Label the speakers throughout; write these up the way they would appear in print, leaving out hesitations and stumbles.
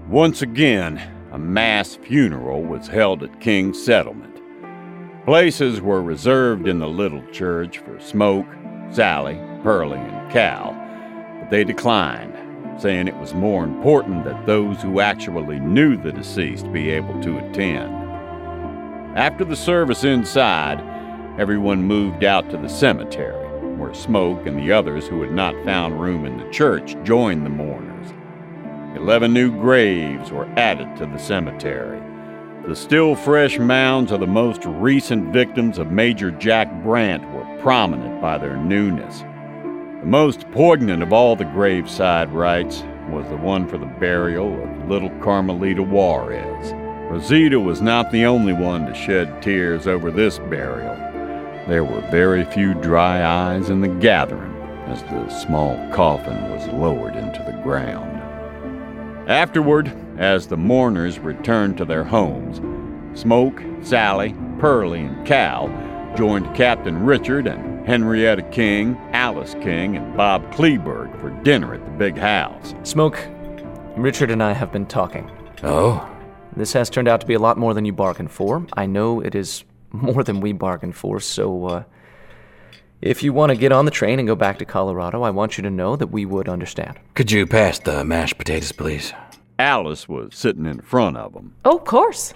Speaker 1: Once again, a mass funeral was held at King's Settlement. Places were reserved in the little church for Smoke, Sally, Pearlie, and Cal, but they declined, saying it was more important that those who actually knew the deceased be able to attend. After the service inside, everyone moved out to the cemetery, where Smoke and the others who had not found room in the church joined the mourners. 11 new graves were added to the cemetery. The still fresh mounds of the most recent victims of Major Jack Brant were prominent by their newness. The most poignant of all the graveside rites was the one for the burial of little Carmelita Juarez. Rosita was not the only one to shed tears over this burial. There were very few dry eyes in the gathering as the small coffin was lowered into the ground. Afterward, as the mourners returned to their homes, Smoke, Sally, Pearlie, and Cal joined Captain Richard and Henrietta King, Alice King, and Bob Kleberg for dinner at the big house.
Speaker 2: Smoke, Richard and I have been talking.
Speaker 3: Oh?
Speaker 2: This has turned out to be a lot more than you bargained for. I know it is more than we bargained for, so if you want to get on the train and go back to Colorado, I want you to know that we would understand.
Speaker 3: Could you pass the mashed potatoes, please?
Speaker 1: Alice was sitting in front of them.
Speaker 4: Oh, of course.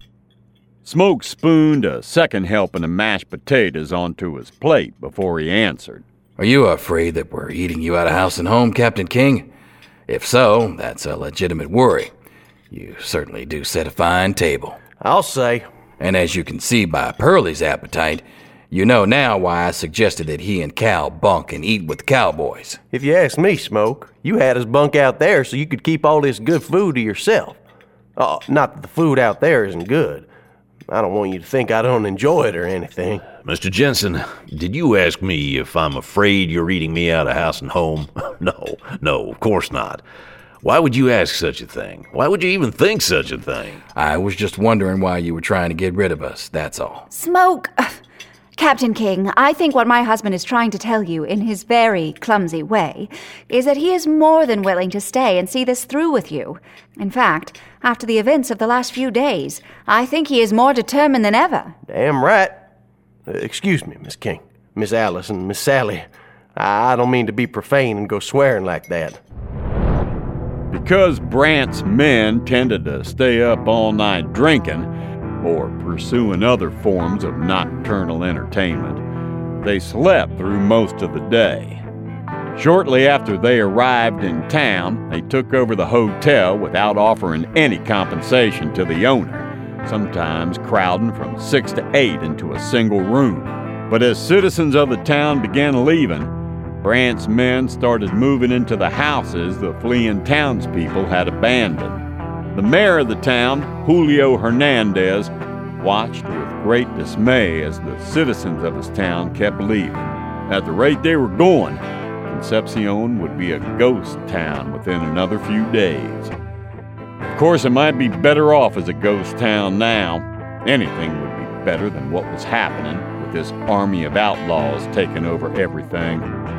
Speaker 1: Smoke spooned a second helping of mashed potatoes onto his plate before he answered.
Speaker 3: Are you afraid that we're eating you out of house and home, Captain King? If so, that's a legitimate worry. You certainly do set a fine table.
Speaker 5: I'll say.
Speaker 3: And as you can see by Pearlie's appetite, you know now why I suggested that he and Cal bunk and eat with the cowboys.
Speaker 5: If you ask me, Smoke, you had us bunk out there so you could keep all this good food to yourself. Not that the food out there isn't good. I don't want you to think I don't enjoy it or anything.
Speaker 6: Mr. Jensen, did you ask me if I'm afraid you're eating me out of house and home? No, of course not. Why would you ask such a thing? Why would you even think such a thing?
Speaker 3: I was just wondering why you were trying to get rid of us, that's all.
Speaker 7: Smoke. Captain King, I think what my husband is trying to tell you in his very clumsy way is that he is more than willing to stay and see this through with you. In fact, after the events of the last few days, I think he is more determined than ever.
Speaker 5: Damn right. Excuse me, Miss King, Miss Alice, and Miss Sally. I don't mean to be profane and go swearing like that.
Speaker 1: Because Brant's men tended to stay up all night drinking, or pursuing other forms of nocturnal entertainment, they slept through most of the day. Shortly after they arrived in town, they took over the hotel without offering any compensation to the owner, sometimes crowding from 6 to 8 into a single room. But as citizens of the town began leaving, Brant's men started moving into the houses the fleeing townspeople had abandoned. The mayor of the town, Julio Hernandez, watched with great dismay as the citizens of his town kept leaving. At the rate they were going, Concepcion would be a ghost town within another few days. Of course, it might be better off as a ghost town now. Anything would be better than what was happening with this army of outlaws taking over everything.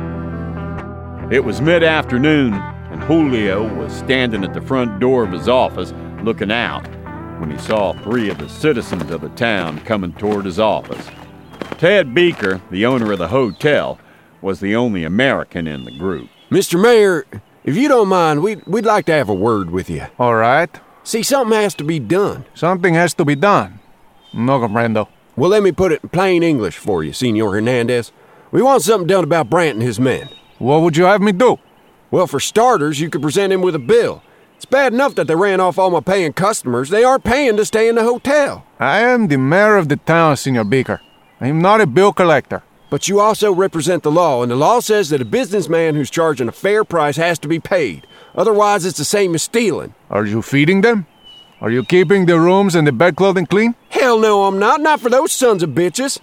Speaker 1: It was mid-afternoon, and Julio was standing at the front door of his office looking out when he saw 3 of the citizens of the town coming toward his office. Ted Beaker, the owner of the hotel, was the only American in the group.
Speaker 8: Mr. Mayor, if you don't mind, we'd like to have a word with you.
Speaker 9: All right.
Speaker 8: See, something has to be done.
Speaker 9: Something has to be done. No comprendo.
Speaker 8: Well, let me put it in plain English for you, Senor Hernandez. We want something done about Brant and his men.
Speaker 9: What would you have me do?
Speaker 8: Well, for starters, you could present him with a bill. It's bad enough that they ran off all my paying customers. They aren't paying to stay in the hotel.
Speaker 9: I am the mayor of the town, Senor Beaker. I am not a bill collector.
Speaker 8: But you also represent the law, and the law says that a businessman who's charging a fair price has to be paid. Otherwise, it's the same as stealing.
Speaker 9: Are you feeding them? Are you keeping the rooms and the bedclothing clean?
Speaker 8: Hell no, I'm not. Not for those sons of bitches.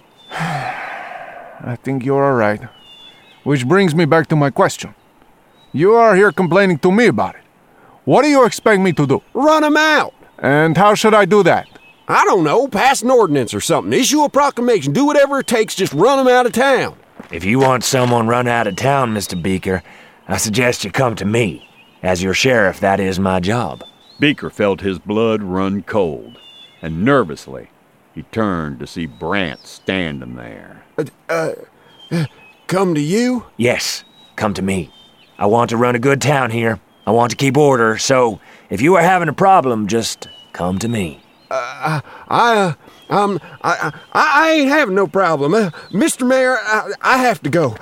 Speaker 9: I think you're all right. Which brings me back to my question. You are here complaining to me about it. What do you expect me to do?
Speaker 8: Run them out.
Speaker 9: And how should I do that?
Speaker 8: I don't know, pass an ordinance or something. Issue a proclamation. Do whatever it takes, just run them out of town.
Speaker 10: If you want someone run out of town, Mr. Beaker, I suggest you come to me. As your sheriff, that is my job.
Speaker 1: Beaker felt his blood run cold, and nervously he turned to see Brant standing there.
Speaker 8: Come to you?
Speaker 10: Yes, come to me. I want to run a good town here. I want to keep order, so if you are having a problem, just come to me.
Speaker 8: I ain't having no problem. Mr. Mayor, I have to go.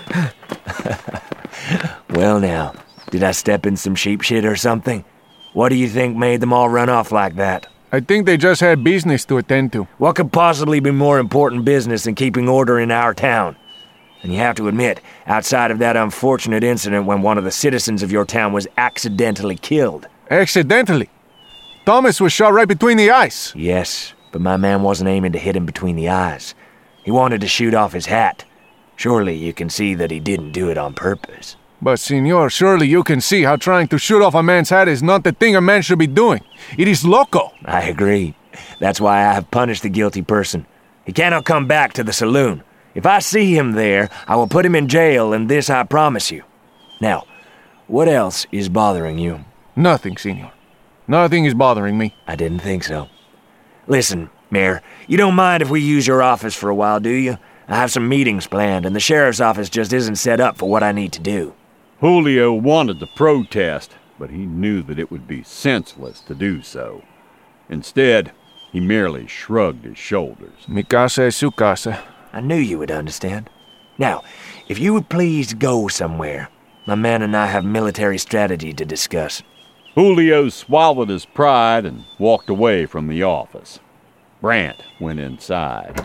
Speaker 10: Well now, did I step in some sheep shit or something? What do you think made them all run off like that?
Speaker 9: I think they just had business to attend to.
Speaker 10: What could possibly be more important business than keeping order in our town? And you have to admit, outside of that unfortunate incident when one of the citizens of your town was accidentally killed.
Speaker 9: Accidentally? Thomas was shot right between the eyes.
Speaker 10: Yes, but my man wasn't aiming to hit him between the eyes. He wanted to shoot off his hat. Surely you can see that he didn't do it on purpose.
Speaker 9: But, senor, surely you can see how trying to shoot off a man's hat is not the thing a man should be doing. It is loco.
Speaker 10: I agree. That's why I have punished the guilty person. He cannot come back to the saloon. If I see him there, I will put him in jail, and this I promise you. Now, what else is bothering you?
Speaker 9: Nothing, senor. Nothing is bothering me.
Speaker 10: I didn't think so. Listen, Mayor, you don't mind if we use your office for a while, do you? I have some meetings planned, and the sheriff's office just isn't set up for what I need to do.
Speaker 1: Julio wanted to protest, but he knew that it would be senseless to do so. Instead, he merely shrugged his shoulders.
Speaker 9: Mi casa es su casa.
Speaker 10: I knew you would understand. Now, if you would please go somewhere, my man and I have military strategy to discuss.
Speaker 1: Julio swallowed his pride and walked away from the office. Brant went inside.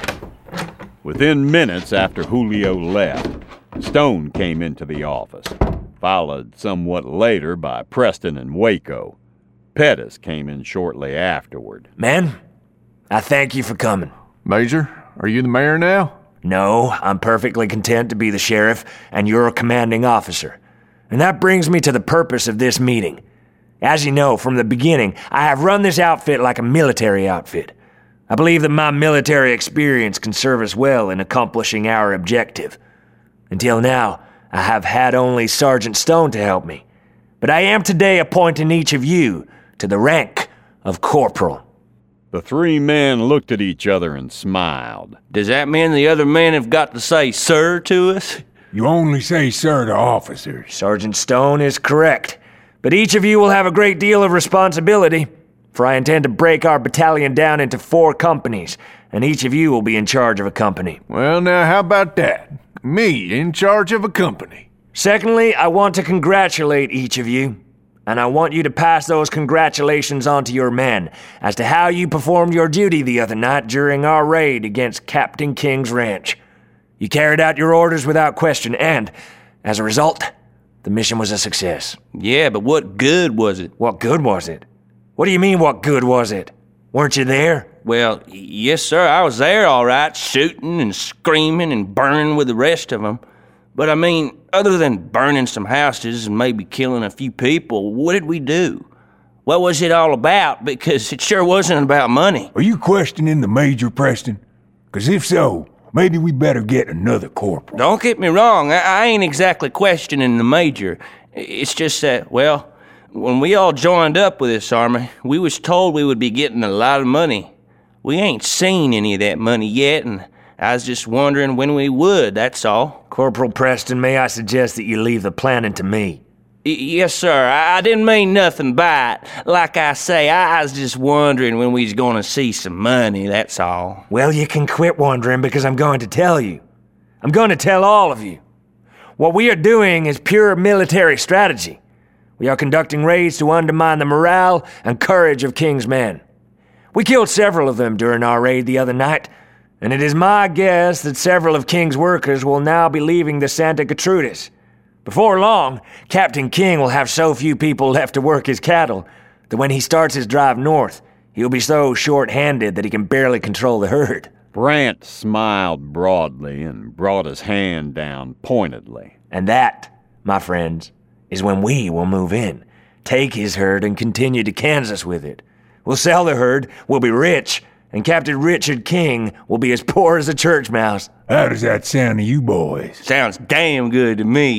Speaker 1: Within minutes after Julio left, Stone came into the office, followed somewhat later by Preston and Waco. Pettis came in shortly afterward.
Speaker 10: Man, I thank you for coming.
Speaker 9: Major, are you the mayor now?
Speaker 10: No, I'm perfectly content to be the sheriff and your commanding officer. And that brings me to the purpose of this meeting. As you know, from the beginning, I have run this outfit like a military outfit. I believe that my military experience can serve us well in accomplishing our objective. Until now, I have had only Sergeant Stone to help me. But I am today appointing each of you to the rank of corporal.
Speaker 1: The three men looked at each other and smiled.
Speaker 4: Does that mean the other men have got to say sir to us?
Speaker 11: You only say sir to officers.
Speaker 10: Sergeant Stone is correct. But each of you will have a great deal of responsibility, for I intend to break our battalion down into 4 companies, and each of you will be in charge of a company.
Speaker 9: Well, now, how about that? Me in charge of a company.
Speaker 10: Secondly, I want to congratulate each of you, and I want you to pass those congratulations on to your men as to how you performed your duty the other night during our raid against Captain King's ranch. You carried out your orders without question, and, as a result, the mission was a success.
Speaker 4: Yeah, but what good was it?
Speaker 10: What good was it? What do you mean, what good was it? Weren't you there?
Speaker 4: Well, yes, sir, I was there all right, shooting and screaming and burning with the rest of them. But I mean, other than burning some houses and maybe killing a few people, what did we do? What was it all about? Because it sure wasn't about money.
Speaker 11: Are you questioning the Major, Preston? Because if so, maybe we better get another corporal.
Speaker 4: Don't get me wrong, I ain't exactly questioning the Major. It's just that, well, when we all joined up with this army, we was told we would be getting a lot of money. We ain't seen any of that money yet, and I was just wondering when we would, that's all.
Speaker 10: Corporal Preston, may I suggest that you leave the planning to me?
Speaker 4: Yes, sir. I didn't mean nothing by it. Like I say, I was just wondering when we was going to see some money, that's all.
Speaker 10: Well, you can quit wondering because I'm going to tell you. I'm going to tell all of you. What we are doing is pure military strategy. We are conducting raids to undermine the morale and courage of King's men. We killed several of them during our raid the other night, and it is my guess that several of King's workers will now be leaving the Santa Gertrudis. Before long, Captain King will have so few people left to work his cattle that when he starts his drive north, he'll be so short-handed that he can barely control the herd.
Speaker 1: Brant smiled broadly and brought his hand down pointedly.
Speaker 10: And that, my friends, is when we will move in, take his herd, and continue to Kansas with it. We'll sell the herd, we'll be rich, and Captain Richard King will be as poor as a church mouse.
Speaker 11: How does that sound to you boys?
Speaker 4: Sounds damn good to me.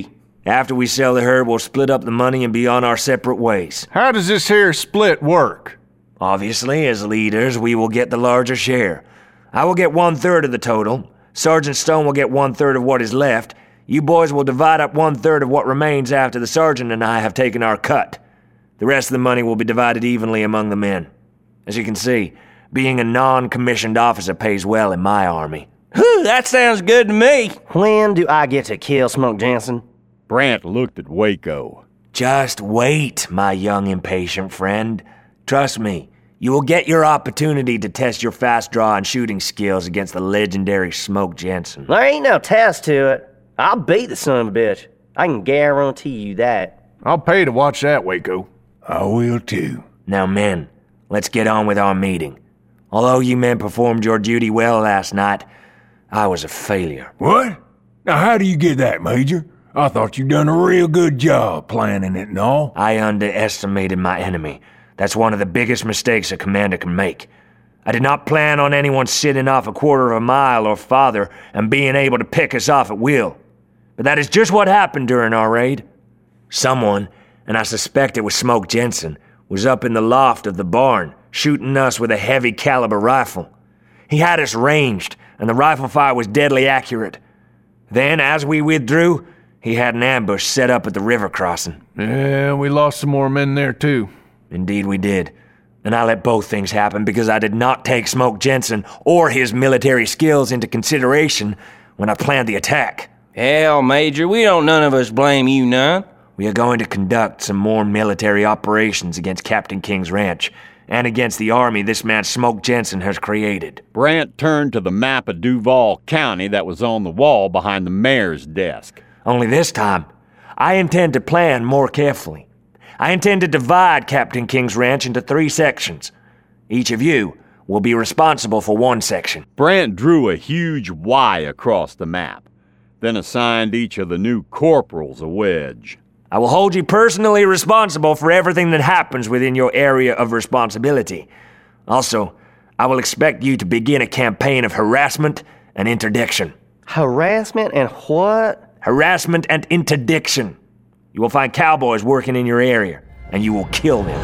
Speaker 10: After we sell the herd, we'll split up the money and be on our separate ways.
Speaker 9: How does this here split work?
Speaker 10: Obviously, as leaders, we will get the larger share. I will get 1/3 of the total. Sergeant Stone will get 1/3 of what is left. You boys will divide up 1/3 of what remains after the sergeant and I have taken our cut. The rest of the money will be divided evenly among the men. As you can see, being a non-commissioned officer pays well in my army.
Speaker 4: Whew, that sounds good to me.
Speaker 5: When do I get to kill Smoke Jensen?
Speaker 1: Brant looked at Waco.
Speaker 10: Just wait, my young impatient friend. Trust me, you will get your opportunity to test your fast draw and shooting skills against the legendary Smoke Jensen.
Speaker 5: There ain't no test to it. I'll beat the son of a bitch. I can guarantee you that.
Speaker 9: I'll pay to watch that, Waco.
Speaker 11: I will too.
Speaker 10: Now, men, let's get on with our meeting. Although you men performed your duty well last night, I was a failure.
Speaker 11: What? Now how do you get that, Major? I thought you done a real good job planning it and all.
Speaker 10: I underestimated my enemy. That's one of the biggest mistakes a commander can make. I did not plan on anyone sitting off a quarter of a mile or farther and being able to pick us off at will. But that is just what happened during our raid. Someone, and I suspect it was Smoke Jensen, was up in the loft of the barn, shooting us with a heavy caliber rifle. He had us ranged, and the rifle fire was deadly accurate. Then, as we withdrew, he had an ambush set up at the river crossing.
Speaker 9: Yeah, we lost some more men there too.
Speaker 10: Indeed we did. And I let both things happen because I did not take Smoke Jensen or his military skills into consideration when I planned the attack.
Speaker 4: Hell, Major, we don't none of us blame you none.
Speaker 10: We are going to conduct some more military operations against Captain King's ranch and against the army this man Smoke Jensen has created.
Speaker 1: Brant turned to the map of Duval County that was on the wall behind the mayor's desk.
Speaker 10: Only this time, I intend to plan more carefully. I intend to divide Captain King's ranch into 3 sections. Each of you will be responsible for one section.
Speaker 1: Brant drew a huge Y across the map, then assigned each of the new corporals a wedge.
Speaker 10: I will hold you personally responsible for everything that happens within your area of responsibility. Also, I will expect you to begin a campaign of harassment and interdiction.
Speaker 5: Harassment and what?
Speaker 10: Harassment and interdiction. You will find cowboys working in your area, and you will kill them.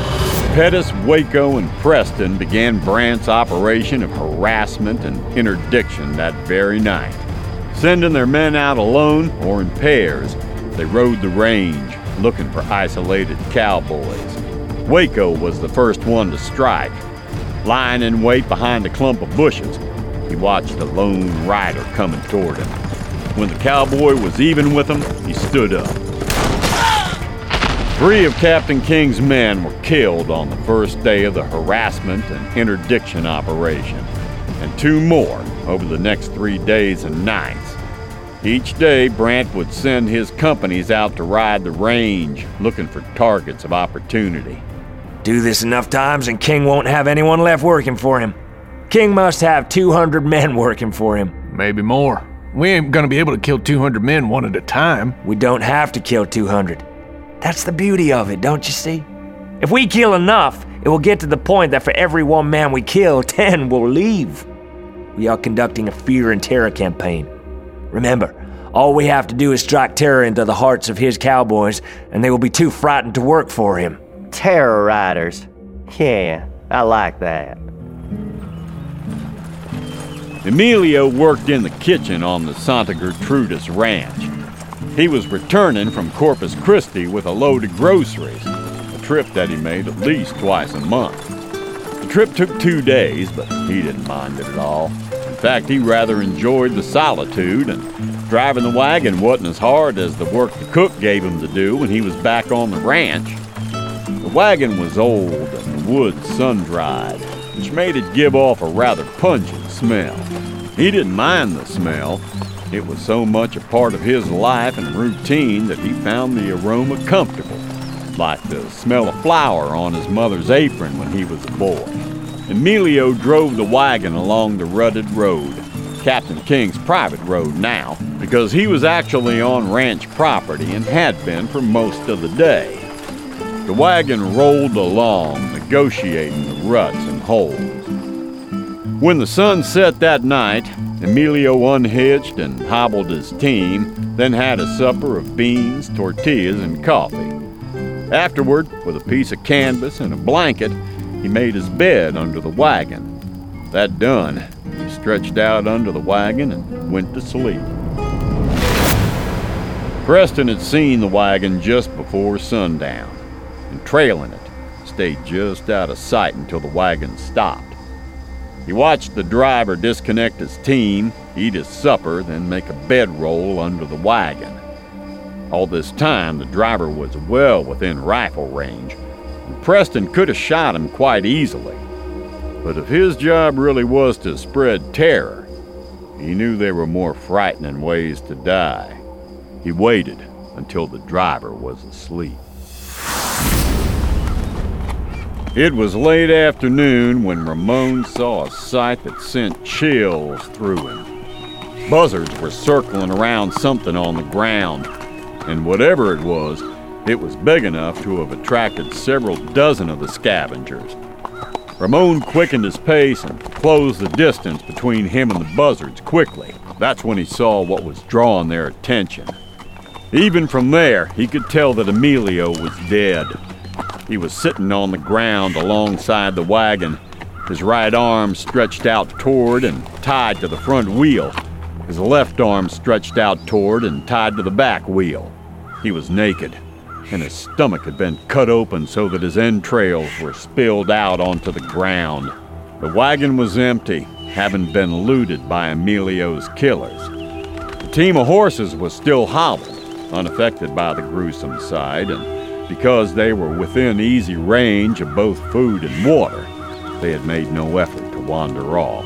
Speaker 1: Pettis, Waco, and Preston began Brant's operation of harassment and interdiction that very night. Sending their men out alone or in pairs, they rode the range, looking for isolated cowboys. Waco was the first one to strike. Lying in wait behind a clump of bushes, he watched a lone rider coming toward him. When the cowboy was even with him, he stood up. 3 of Captain King's men were killed on the first day of the harassment and interdiction operation, and 2 more over the next 3 days and nights. Each day, Brant would send his companies out to ride the range, looking for targets of opportunity.
Speaker 10: Do this enough times and King won't have anyone left working for him. King must have 200 men working for him.
Speaker 9: Maybe more. We ain't gonna be able to kill 200 men one at a time.
Speaker 10: We don't have to kill 200. That's the beauty of it, don't you see? If we kill enough, it will get to the point that for every 1 man we kill, 10 will leave. We are conducting a fear and terror campaign. Remember, all we have to do is strike terror into the hearts of his cowboys, and they will be too frightened to work for him.
Speaker 5: Terror riders. Yeah, I like that.
Speaker 1: Emilio worked in the kitchen on the Santa Gertrudis ranch. He was returning from Corpus Christi with a load of groceries, a trip that he made at least twice a month. The trip took 2 days, but he didn't mind it at all. In fact, he rather enjoyed the solitude, and driving the wagon wasn't as hard as the work the cook gave him to do when he was back on the ranch. The wagon was old and the wood sun-dried, which made it give off a rather pungent smell. He didn't mind the smell. It was so much a part of his life and routine that he found the aroma comfortable, like the smell of flour on his mother's apron when he was a boy. Emilio drove the wagon along the rutted road, Captain King's private road now, because he was actually on ranch property and had been for most of the day. The wagon rolled along, negotiating the ruts and holes. When the sun set that night, Emilio unhitched and hobbled his team, then had a supper of beans, tortillas, and coffee. Afterward, with a piece of canvas and a blanket, he made his bed under the wagon. That done, he stretched out under the wagon and went to sleep. Preston had seen the wagon just before sundown, and trailing it, stayed just out of sight until the wagon stopped. He watched the driver disconnect his team, eat his supper, then make a bedroll under the wagon. All this time, the driver was well within rifle range, and Preston could have shot him quite easily. But if his job really was to spread terror, he knew there were more frightening ways to die. He waited until the driver was asleep. It was late afternoon when Ramon saw a sight that sent chills through him. Buzzards were circling around something on the ground, and whatever it was big enough to have attracted several dozen of the scavengers. Ramon quickened his pace and closed the distance between him and the buzzards quickly. That's when he saw what was drawing their attention. Even from there, he could tell that Emilio was dead. He was sitting on the ground alongside the wagon, his right arm stretched out toward and tied to the front wheel, his left arm stretched out toward and tied to the back wheel. He was naked, and his stomach had been cut open so that his entrails were spilled out onto the ground. The wagon was empty, having been looted by Emilio's killers. The team of horses was still hobbled, unaffected by the gruesome sight, and because they were within easy range of both food and water, they had made no effort to wander off.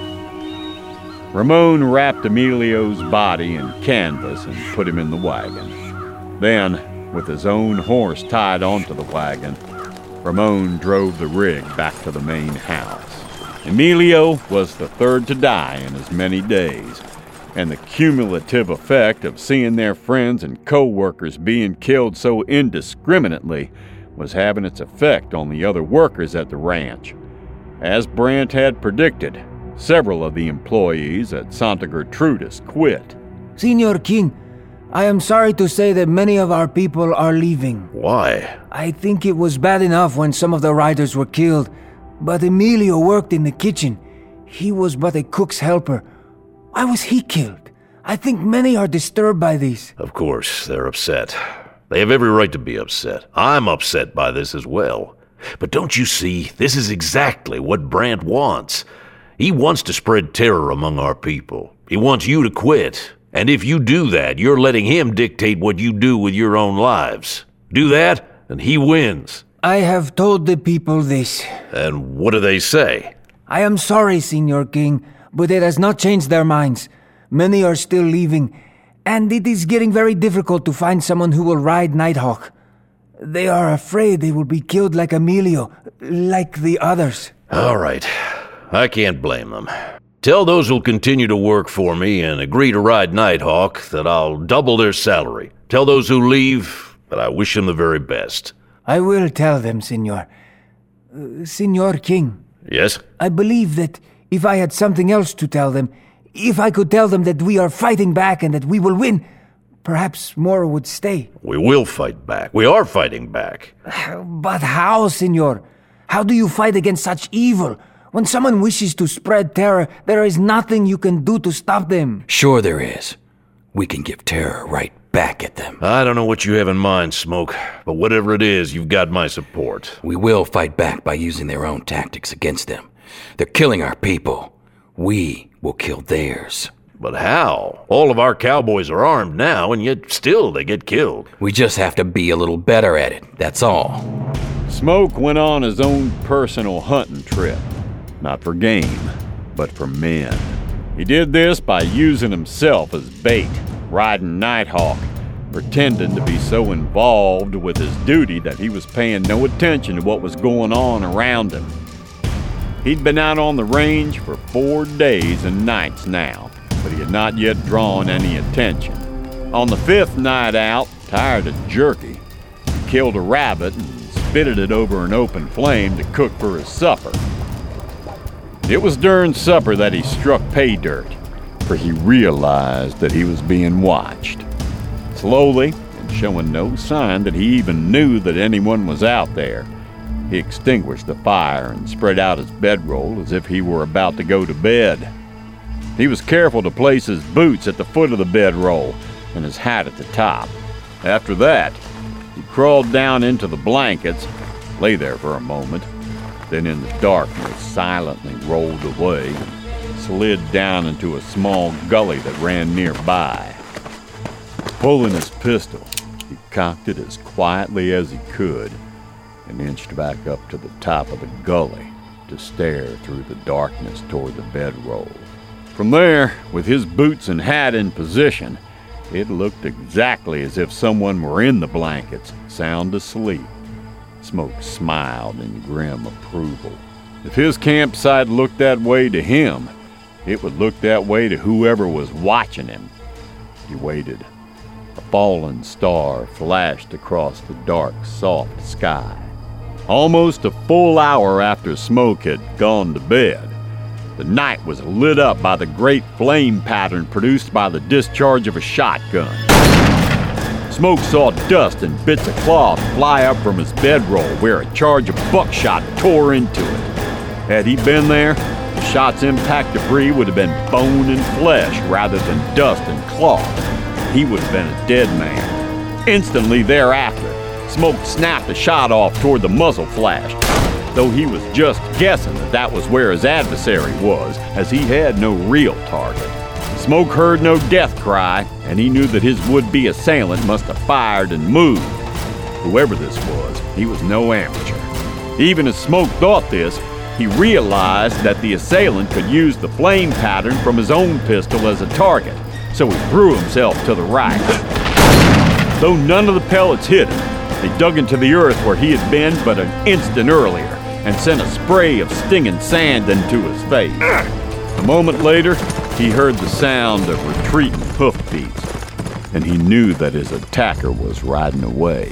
Speaker 1: Ramon wrapped Emilio's body in canvas and put him in the wagon. Then, with his own horse tied onto the wagon, Ramon drove the rig back to the main house. Emilio was the third to die in as many days, and the cumulative effect of seeing their friends and co-workers being killed so indiscriminately was having its effect on the other workers at the ranch. As Brant had predicted, several of the employees at Santa Gertrudis quit.
Speaker 12: Senor King, I am sorry to say that many of our people are leaving.
Speaker 6: Why?
Speaker 12: I think it was bad enough when some of the riders were killed, but Emilio worked in the kitchen. He was but a cook's helper. Why was he killed? I think many are disturbed by this.
Speaker 6: Of course, they're upset. They have every right to be upset. I'm upset by this as well. But don't you see, this is exactly what Brant wants. He wants to spread terror among our people. He wants you to quit. And if you do that, you're letting him dictate what you do with your own lives. Do that, and he wins.
Speaker 12: I have told the people this.
Speaker 6: And what do they say?
Speaker 12: I am sorry, Senor King, but it has not changed their minds. Many are still leaving, and it is getting very difficult to find someone who will ride Nighthawk. They are afraid they will be killed like Emilio, like the others.
Speaker 6: All right. I can't blame them. Tell those who'll continue to work for me and agree to ride Nighthawk that I'll double their salary. Tell those who leave that I wish them the very best.
Speaker 12: I will tell them, Senor. Senor King.
Speaker 6: Yes?
Speaker 12: I believe that if I had something else to tell them, if I could tell them that we are fighting back and that we will win, perhaps more would stay.
Speaker 6: We will fight back. We are fighting back.
Speaker 12: But how, Senor? How do you fight against such evil? When someone wishes to spread terror, there is nothing you can do to stop them.
Speaker 3: Sure there is. We can give terror right back at them.
Speaker 6: I don't know what you have in mind, Smoke, but whatever it is, you've got my support.
Speaker 3: We will fight back by using their own tactics against them. They're killing our people. We will kill theirs.
Speaker 6: But how? All of our cowboys are armed now, and yet still they get killed.
Speaker 3: We just have to be a little better at it, that's all.
Speaker 1: Smoke went on his own personal hunting trip. Not for game, but for men. He did this by using himself as bait, riding Nighthawk, pretending to be so involved with his duty that he was paying no attention to what was going on around him. He'd been out on the range for 4 days and nights now, but he had not yet drawn any attention. On the 5th night out, tired of jerky, he killed a rabbit and spitted it over an open flame to cook for his supper. It was during supper that he struck pay dirt. for he realized that he was being watched. Slowly, and showing no sign that he even knew that anyone was out there, he extinguished the fire and spread out his bedroll as if he were about to go to bed. He was careful to place his boots at the foot of the bedroll and his hat at the top. After that, he crawled down into the blankets, lay there for a moment, then in the darkness silently rolled away and slid down into a small gully that ran nearby. Pulling his pistol, he cocked it as quietly as he could and inched back up to the top of the gully to stare through the darkness toward the bedroll. From there, with his boots and hat in position, it looked exactly as if someone were in the blankets, sound asleep. Smoke smiled in grim approval. If his campsite looked that way to him, it would look that way to whoever was watching him. He waited. A fallen star flashed across the dark, soft sky. Almost a full hour after Smoke had gone to bed, the night was lit up by the great flame pattern produced by the discharge of a shotgun. Smoke saw dust and bits of cloth fly up from his bedroll where a charge of buckshot tore into it. Had he been there, the shot's impact debris would have been bone and flesh rather than dust and cloth. He would have been a dead man. Instantly thereafter, Smoke snapped a shot off toward the muzzle flash, though he was just guessing that was where his adversary was, as he had no real target. Smoke heard no death cry, and he knew that his would-be assailant must have fired and moved. Whoever this was, he was no amateur. Even as Smoke thought this, he realized that the assailant could use the flame pattern from his own pistol as a target, so he threw himself to the right. Though none of the pellets hit him, they dug into the earth where he had been but an instant earlier and sent a spray of stinging sand into his face. A moment later, he heard the sound of retreating hoofbeats, and he knew that his attacker was riding away.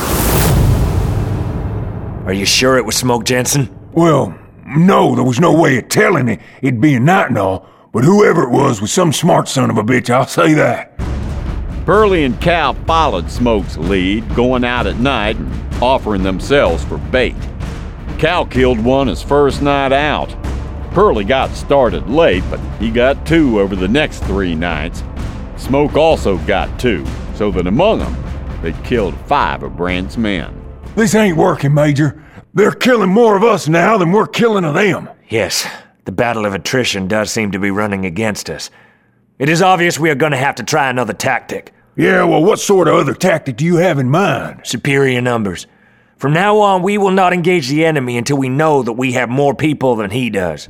Speaker 10: Are you sure it was Smoke Jensen?
Speaker 11: Well, no, there was no way of telling it. It'd be a night and all, but whoever it was some smart son of a bitch, I'll say that.
Speaker 1: Pearlie and Cal followed Smoke's lead, going out at night and offering themselves for bait. Cal killed one his first night out. Pearlie got started late, but he got 2 over the next 3 nights. Smoke also got 2, so that among them, they killed 5 of Brant's men.
Speaker 11: This ain't working, Major. They're killing more of us now than we're killing of them.
Speaker 10: Yes, the battle of attrition does seem to be running against us. It is obvious we are going to have to try another tactic.
Speaker 11: Yeah, well, what sort of other tactic do you have in mind?
Speaker 10: Superior numbers. From now on, we will not engage the enemy until we know that we have more people than he does.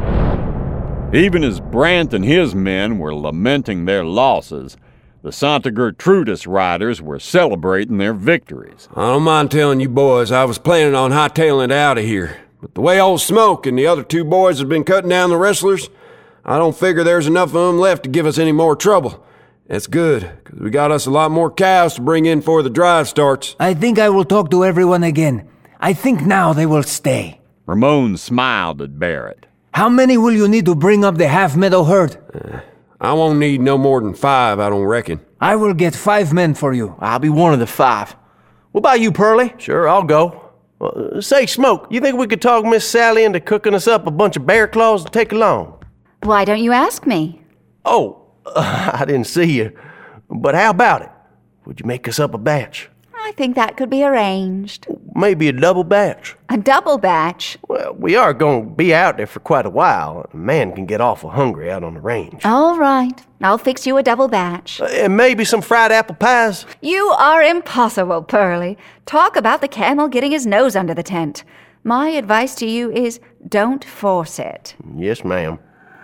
Speaker 1: Even as Brant and his men were lamenting their losses, the Santa Gertrudis riders were celebrating their victories.
Speaker 8: I don't mind telling you boys, I was planning on hightailing it out of here. But the way old Smoke and the other 2 boys have been cutting down the wrestlers, I don't figure there's enough of them left to give us any more trouble. That's good, because we got us a lot more cows to bring in before the drive starts.
Speaker 12: I think I will talk to everyone again. I think now they will stay.
Speaker 1: Ramon smiled at Barrett.
Speaker 12: How many will you need to bring up the half-meadow herd?
Speaker 8: I won't need no more than 5, I don't reckon.
Speaker 12: I will get 5 men for you.
Speaker 5: I'll be one of the 5. What about you, Pearlie? Sure, I'll go. Say, Smoke, you think we could talk Miss Sally into cooking us up a bunch of bear claws to take along?
Speaker 7: Why don't you ask me?
Speaker 5: Oh, I didn't see you. But how about it? Would you make us up a batch?
Speaker 7: I think that could be arranged.
Speaker 5: Maybe a double batch.
Speaker 7: A double batch?
Speaker 5: Well, we are going to be out there for quite a while. A man can get awful hungry out on the range.
Speaker 7: All right. I'll fix you a double batch.
Speaker 5: And maybe some fried apple pies.
Speaker 7: You are impossible, Pearlie. Talk about the camel getting his nose under the tent. My advice to you is don't force it.
Speaker 5: Yes, ma'am.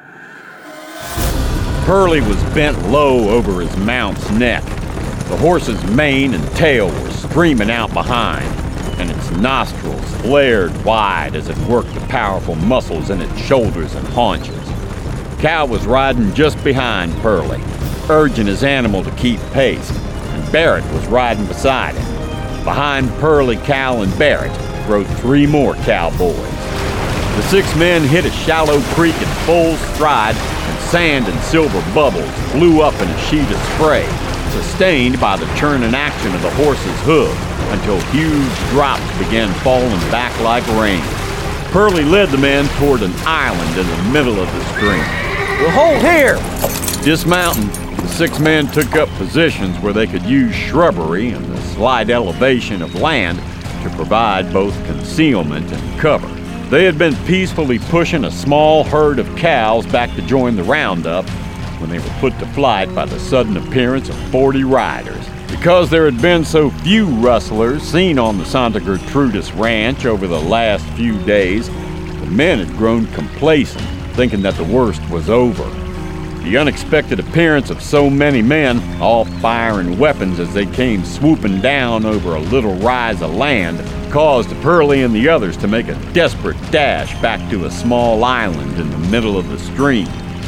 Speaker 1: Pearlie was bent low over his mount's neck. The horse's mane and tail were streaming out behind, and its nostrils flared wide as it worked the powerful muscles in its shoulders and haunches. Cal was riding just behind Pearlie, urging his animal to keep pace, and Barrett was riding beside him. Behind Pearlie, Cal, and Barrett rode 3 more cowboys. The 6 men hit a shallow creek in full stride and sand and silver bubbles flew up in a sheet of spray, sustained by the churning action of the horse's hoof, until huge drops began falling back like rain. Pearlie led the men toward an island in the middle of the stream.
Speaker 5: We'll hold here!
Speaker 1: Dismounting, the 6 men took up positions where they could use shrubbery and the slight elevation of land to provide both concealment and cover. They had been peacefully pushing a small herd of cows back to join the roundup when they were put to flight by the sudden appearance of 40 riders. Because there had been so few rustlers seen on the Santa Gertrudis ranch over the last few days, the men had grown complacent, thinking that the worst was over. The unexpected appearance of so many men, all firing weapons as they came swooping down over a little rise of land, caused Pearlie and the others to make a desperate dash back to a small island in the middle of the stream.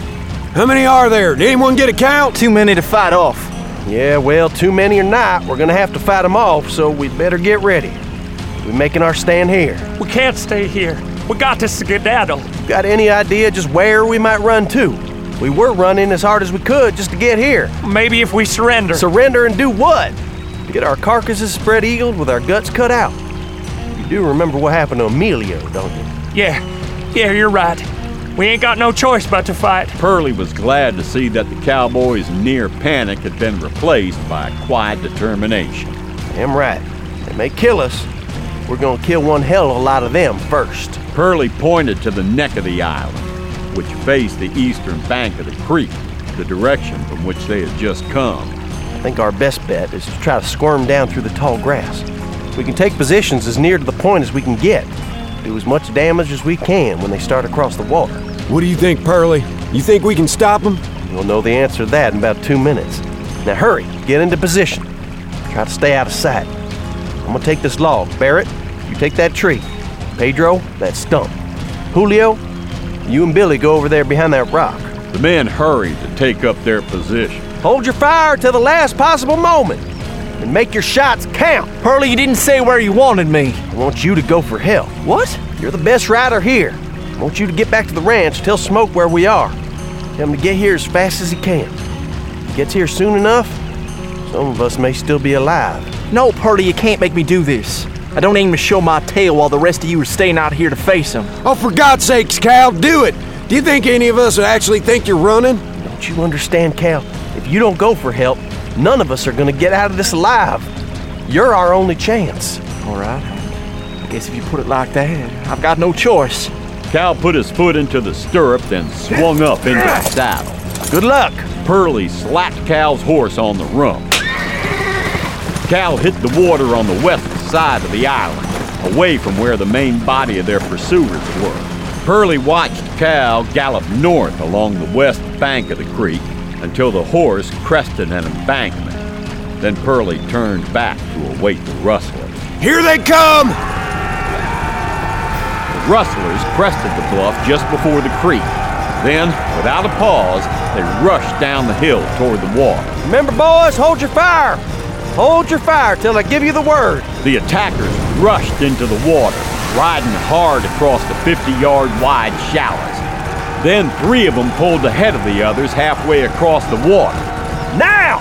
Speaker 8: How many are there? Did anyone get a count?
Speaker 13: Too many to fight off.
Speaker 5: Yeah, well, too many or not, we're gonna have to fight them off, so we'd better get ready. We're making our stand here.
Speaker 10: We can't stay here. We got to skedaddle.
Speaker 5: Got any idea just where we might run to? We were running as hard as we could just to get here.
Speaker 10: Maybe if we surrender.
Speaker 5: Surrender and do what? Get our carcasses spread eagled with our guts cut out. You do remember what happened to Emilio, don't you?
Speaker 10: Yeah, you're right. We ain't got no choice but to fight.
Speaker 1: Pearlie was glad to see that the cowboys' near panic had been replaced by quiet determination.
Speaker 5: Damn right. They may kill us. We're gonna kill one hell of a lot of them first.
Speaker 1: Pearlie pointed to the neck of the island, which faced the eastern bank of the creek, the direction from which they had just come.
Speaker 5: I think our best bet is to try to squirm down through the tall grass. We can take positions as near to the point as we can get. Do as much damage as we can when they start across the water.
Speaker 8: What do you think, Pearlie? You think we can stop them?
Speaker 5: We'll know the answer to that in about 2 minutes. Now hurry, get into position. Try to stay out of sight. I'm gonna take this log. Barrett, you take that tree. Pedro, that stump. Julio, you and Billy go over there behind that rock.
Speaker 1: The men hurried to take up their position.
Speaker 5: Hold your fire till the last possible moment, and make your shots count.
Speaker 13: Pearlie, you didn't say where you wanted me.
Speaker 5: I want you to go for help.
Speaker 13: What?
Speaker 5: You're the best rider here. I want you to get back to the ranch, tell Smoke where we are. Tell him to get here as fast as he can. If he gets here soon enough, some of us may still be alive.
Speaker 13: No, Pearlie, you can't make me do this. I don't aim to show my tail while the rest of you are staying out here to face him.
Speaker 8: Oh, for God's sakes, Cal, do it! Do you think any of us would actually think you're running?
Speaker 5: Don't you understand, Cal? If you don't go for help, none of us are gonna get out of this alive. You're our only chance.
Speaker 13: All right. I guess if you put it like that, I've got no choice.
Speaker 1: Cal put his foot into the stirrup, then swung up into the saddle.
Speaker 5: Good luck.
Speaker 1: Pearlie slapped Cal's horse on the rump. Cal hit the water on the west side of the island, away from where the main body of their pursuers were. Pearlie watched Cal gallop north along the west bank of the creek until the horse crested an embankment. Then Pearlie turned back to await the rustlers.
Speaker 8: Here they come!
Speaker 1: The rustlers crested the bluff just before the creek. Then, without a pause, they rushed down the hill toward the water.
Speaker 5: Remember, boys, hold your fire. Hold your fire till I give you the word.
Speaker 1: The attackers rushed into the water, riding hard across the 50-yard wide shallows. Then 3 of them pulled ahead of the others halfway across the water.
Speaker 5: Now!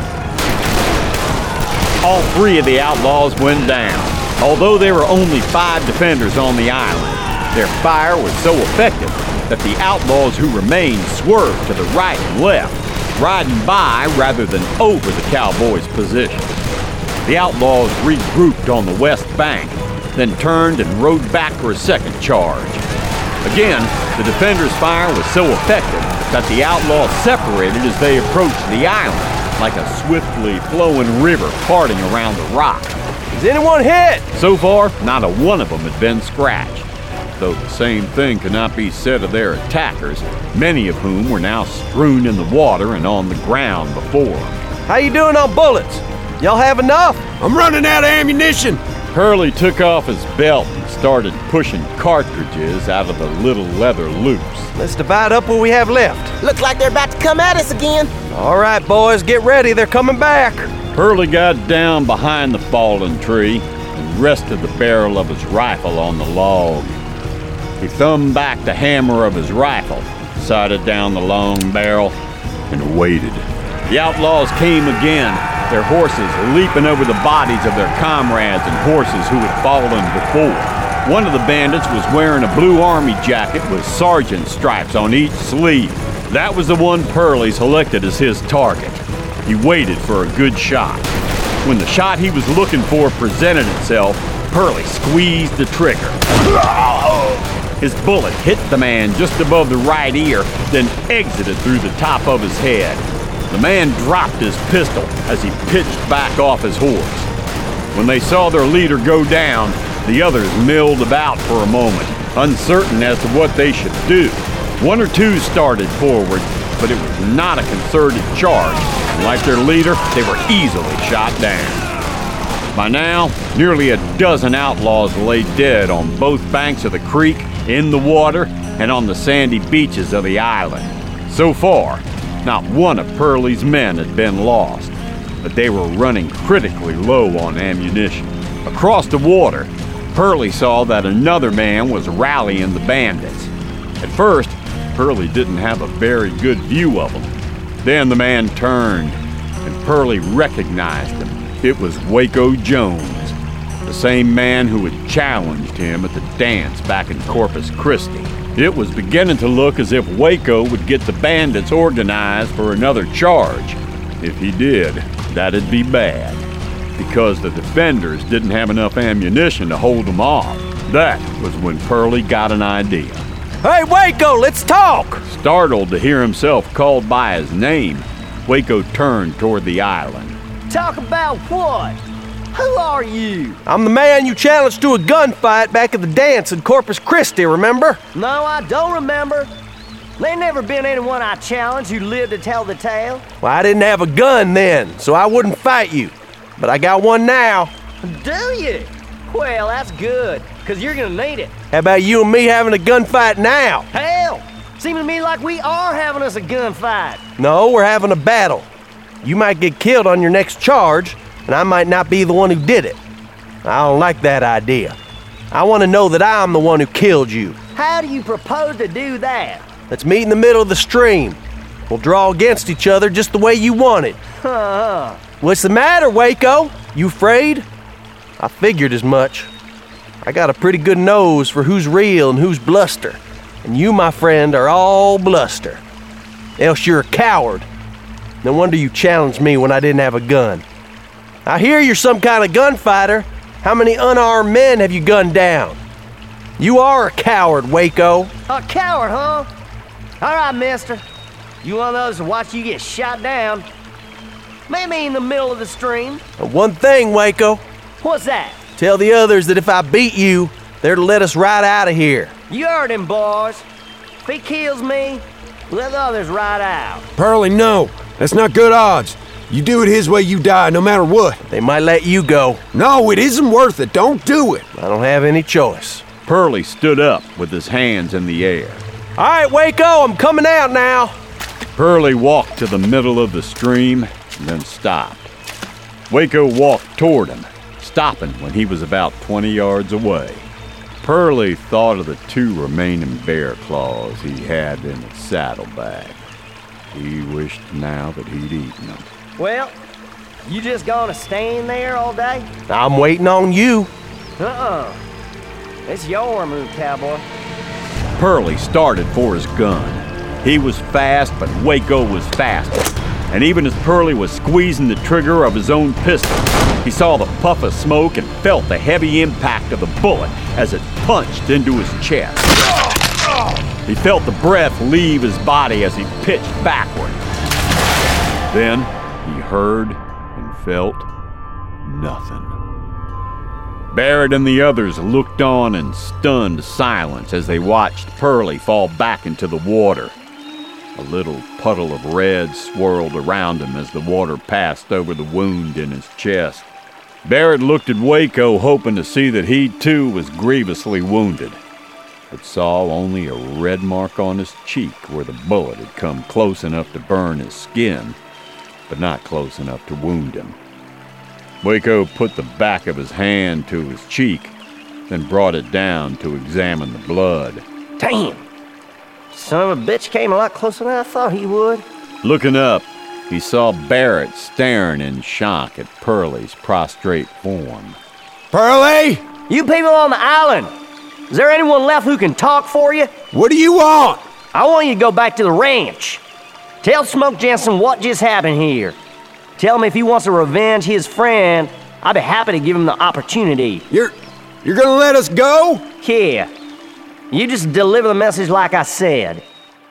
Speaker 1: All 3 of the outlaws went down. Although there were only 5 defenders on the island, their fire was so effective that the outlaws who remained swerved to the right and left, riding by rather than over the cowboys' position. The outlaws regrouped on the west bank, then turned and rode back for a second charge. Again, the defenders' fire was so effective that the outlaws separated as they approached the island, like a swiftly flowing river parting around the rock.
Speaker 5: Is anyone hit?
Speaker 1: So far, not a one of them had been scratched. Though the same thing could not be said of their attackers, many of whom were now strewn in the water and on the ground before them.
Speaker 5: How you doing on bullets? Y'all have enough?
Speaker 8: I'm running out of ammunition.
Speaker 1: Pearlie took off his belt and started pushing cartridges out of the little leather loops.
Speaker 5: Let's divide up what we have left.
Speaker 13: Looks like they're about to come at us again.
Speaker 5: All right, boys, get ready. They're coming back.
Speaker 1: Pearlie got down behind the fallen tree and rested the barrel of his rifle on the log. He thumbed back the hammer of his rifle, sighted down the long barrel, and waited. The outlaws came again, their horses leaping over the bodies of their comrades and horses who had fallen before. One of the bandits was wearing a blue army jacket with sergeant stripes on each sleeve. That was the one Pearlie selected as his target. He waited for a good shot. When the shot he was looking for presented itself, Pearlie squeezed the trigger. His bullet hit the man just above the right ear, then exited through the top of his head. The man dropped his pistol as he pitched back off his horse. When they saw their leader go down, the others milled about for a moment, uncertain as to what they should do. One or two started forward, but it was not a concerted charge. Like their leader, they were easily shot down. By now, nearly a dozen outlaws lay dead on both banks of the creek, in the water, and on the sandy beaches of the island. So far, not one of Pearlie's men had been lost, but they were running critically low on ammunition. Across the water, Pearlie saw that another man was rallying the bandits. At first, Pearlie didn't have a very good view of him. Then the man turned, and Pearlie recognized him. It was Waco Jones, the same man who had challenged him at the dance back in Corpus Christi. It was beginning to look as if Waco would get the bandits organized for another charge. If he did, that'd be bad, because the defenders didn't have enough ammunition to hold them off. That was when Pearlie got an idea.
Speaker 5: Hey, Waco, let's talk!
Speaker 1: Startled to hear himself called by his name, Waco turned toward the island.
Speaker 14: Talk about what? Who are you?
Speaker 5: I'm the man you challenged to a gunfight back at the dance in Corpus Christi, remember?
Speaker 14: No, I don't remember. There never been anyone I challenged who lived to tell the tale.
Speaker 5: Well, I didn't have a gun then, so I wouldn't fight you. But I got one now.
Speaker 14: Do you? Well, that's good, because you're going to need it.
Speaker 5: How about you and me having a gunfight now?
Speaker 14: Hell! Seems to me like we are having us a gunfight.
Speaker 5: No, we're having a battle. You might get killed on your next charge, and I might not be the one who did it. I don't like that idea. I want to know that I'm the one who killed you.
Speaker 14: How do you propose to do that?
Speaker 5: Let's meet in the middle of the stream. We'll draw against each other just the way you want it. What's the matter, Waco? You afraid? I figured as much. I got a pretty good nose for who's real and who's bluster. And you, my friend, are all bluster. Else you're a coward. No wonder you challenged me when I didn't have a gun. I hear you're some kind of gunfighter. How many unarmed men have you gunned down? You are a coward, Waco.
Speaker 14: A coward, huh? All right, mister. You one of those to watch you get shot down. Maybe in the middle of the stream.
Speaker 5: One thing, Waco.
Speaker 14: What's that?
Speaker 5: Tell the others that if I beat you, they're to let us ride out of here.
Speaker 14: You heard him, boys. If he kills me, let the others ride out.
Speaker 8: Pearlie, no. That's not good odds. You do it his way, you die, no matter what.
Speaker 5: They might let you go.
Speaker 8: No, it isn't worth it. Don't do it.
Speaker 5: I don't have any choice.
Speaker 1: Pearlie stood up with his hands in the air.
Speaker 5: All right, Waco, I'm coming out now.
Speaker 1: Pearlie walked to the middle of the stream and then stopped. Waco walked toward him, stopping when he was about 20 yards away. Pearlie thought of the 2 remaining bear claws he had in his saddlebag. He wished now that he'd eaten them.
Speaker 14: Well, you just gonna stand there all day?
Speaker 5: I'm waiting on you.
Speaker 14: It's your move, cowboy.
Speaker 1: Pearlie started for his gun. He was fast, but Waco was faster. And even as Pearlie was squeezing the trigger of his own pistol, he saw the puff of smoke and felt the heavy impact of the bullet as it punched into his chest. He felt the breath leave his body as he pitched backward. Then he heard and felt nothing. Barrett and the others looked on in stunned silence as they watched Pearlie fall back into the water. A little puddle of red swirled around him as the water passed over the wound in his chest. Barrett looked at Waco, hoping to see that he too was grievously wounded, but saw only a red mark on his cheek where the bullet had come close enough to burn his skin, but not close enough to wound him. Waco put the back of his hand to his cheek, then brought it down to examine the blood.
Speaker 14: Damn! Son of a bitch came a lot closer than I thought he would.
Speaker 1: Looking up, he saw Barrett staring in shock at Pearlie's prostrate form.
Speaker 8: Pearlie!
Speaker 14: You people on the island, is there anyone left who can talk for you?
Speaker 8: What do you want?
Speaker 14: I want you to go back to the ranch. Tell Smoke Jensen what just happened here. Tell him if he wants to revenge his friend, I'd be happy to give him the opportunity.
Speaker 8: You're gonna let us go?
Speaker 14: Yeah. You just deliver the message like I said.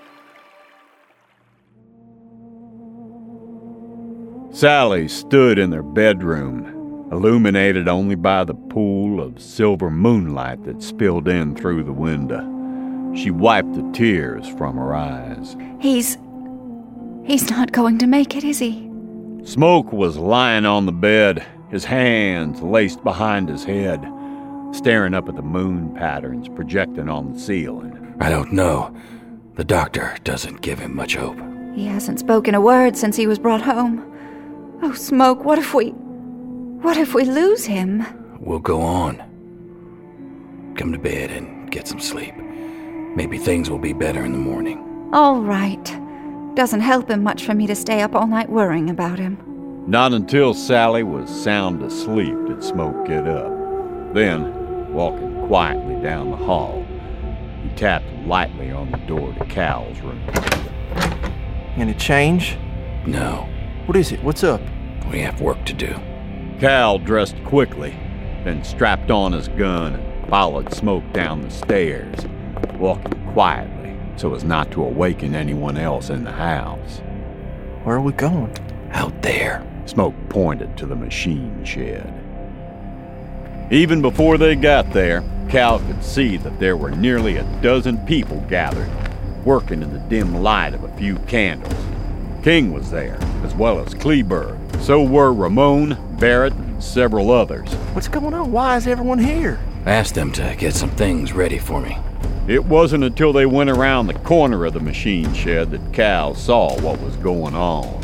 Speaker 1: Sally stood in their bedroom, illuminated only by the pool of silver moonlight that spilled in through the window. She wiped the tears from her eyes.
Speaker 7: He's not going to make it, is he?
Speaker 1: Smoke was lying on the bed, his hands laced behind his head, staring up at the moon patterns projecting on the ceiling.
Speaker 3: I don't know. The doctor doesn't give him much hope.
Speaker 7: He hasn't spoken a word since he was brought home. Oh, Smoke, what if we lose him?
Speaker 3: We'll go on. Come to bed and get some sleep. Maybe things will be better in the morning.
Speaker 7: All right. Doesn't help him much for me to stay up all night worrying about him.
Speaker 1: Not until Sally was sound asleep did Smoke get up. Then, walking quietly down the hall, he tapped lightly on the door to Cal's room.
Speaker 13: Any change?
Speaker 3: No.
Speaker 13: What is it? What's up?
Speaker 3: We have work to do.
Speaker 1: Cal dressed quickly, then strapped on his gun and followed Smoke down the stairs, walking quietly so as not to awaken anyone else in the house.
Speaker 13: Where are we going?
Speaker 3: Out there.
Speaker 1: Smoke pointed to the machine shed. Even before they got there, Cal could see that there were nearly a dozen people gathered, working in the dim light of a few candles. King was there, as well as Kleberg. So were Ramon, Barrett, and several others.
Speaker 13: What's going on? Why is everyone here?
Speaker 3: I asked them to get some things ready for me.
Speaker 1: It wasn't until they went around the corner of the machine shed that Cal saw what was going on.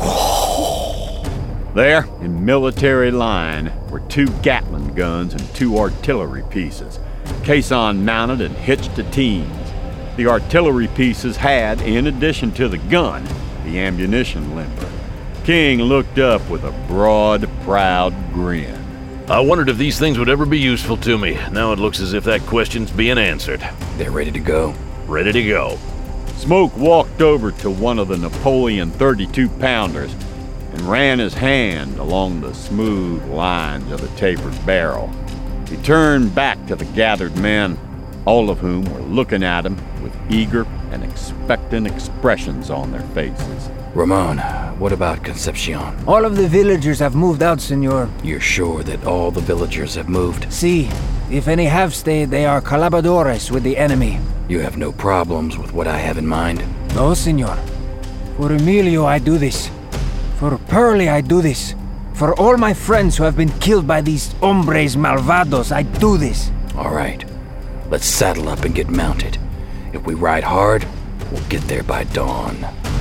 Speaker 1: There, in military line, were 2 Gatling guns and 2 artillery pieces, caisson mounted and hitched to teams. The artillery pieces had, in addition to the gun, the ammunition limber. King looked up with a broad, proud grin.
Speaker 6: I wondered if these things would ever be useful to me. Now it looks as if that question's being answered.
Speaker 3: They're ready to go.
Speaker 6: Ready to go.
Speaker 1: Smoke walked over to one of the Napoleon 32-pounders and ran his hand along the smooth lines of the tapered barrel. He turned back to the gathered men, all of whom were looking at him with eager and expectant expressions on their faces.
Speaker 3: Ramon, what about Concepcion?
Speaker 12: All of the villagers have moved out, senor.
Speaker 3: You're sure that all the villagers have moved?
Speaker 12: Si. If any have stayed, they are colaboradores with the enemy.
Speaker 3: You have no problems with what I have in mind?
Speaker 12: No, senor. For Emilio, I do this. For Pearlie, I do this. For all my friends who have been killed by these hombres malvados, I do this.
Speaker 3: All right. Let's saddle up and get mounted. If we ride hard, we'll get there by dawn.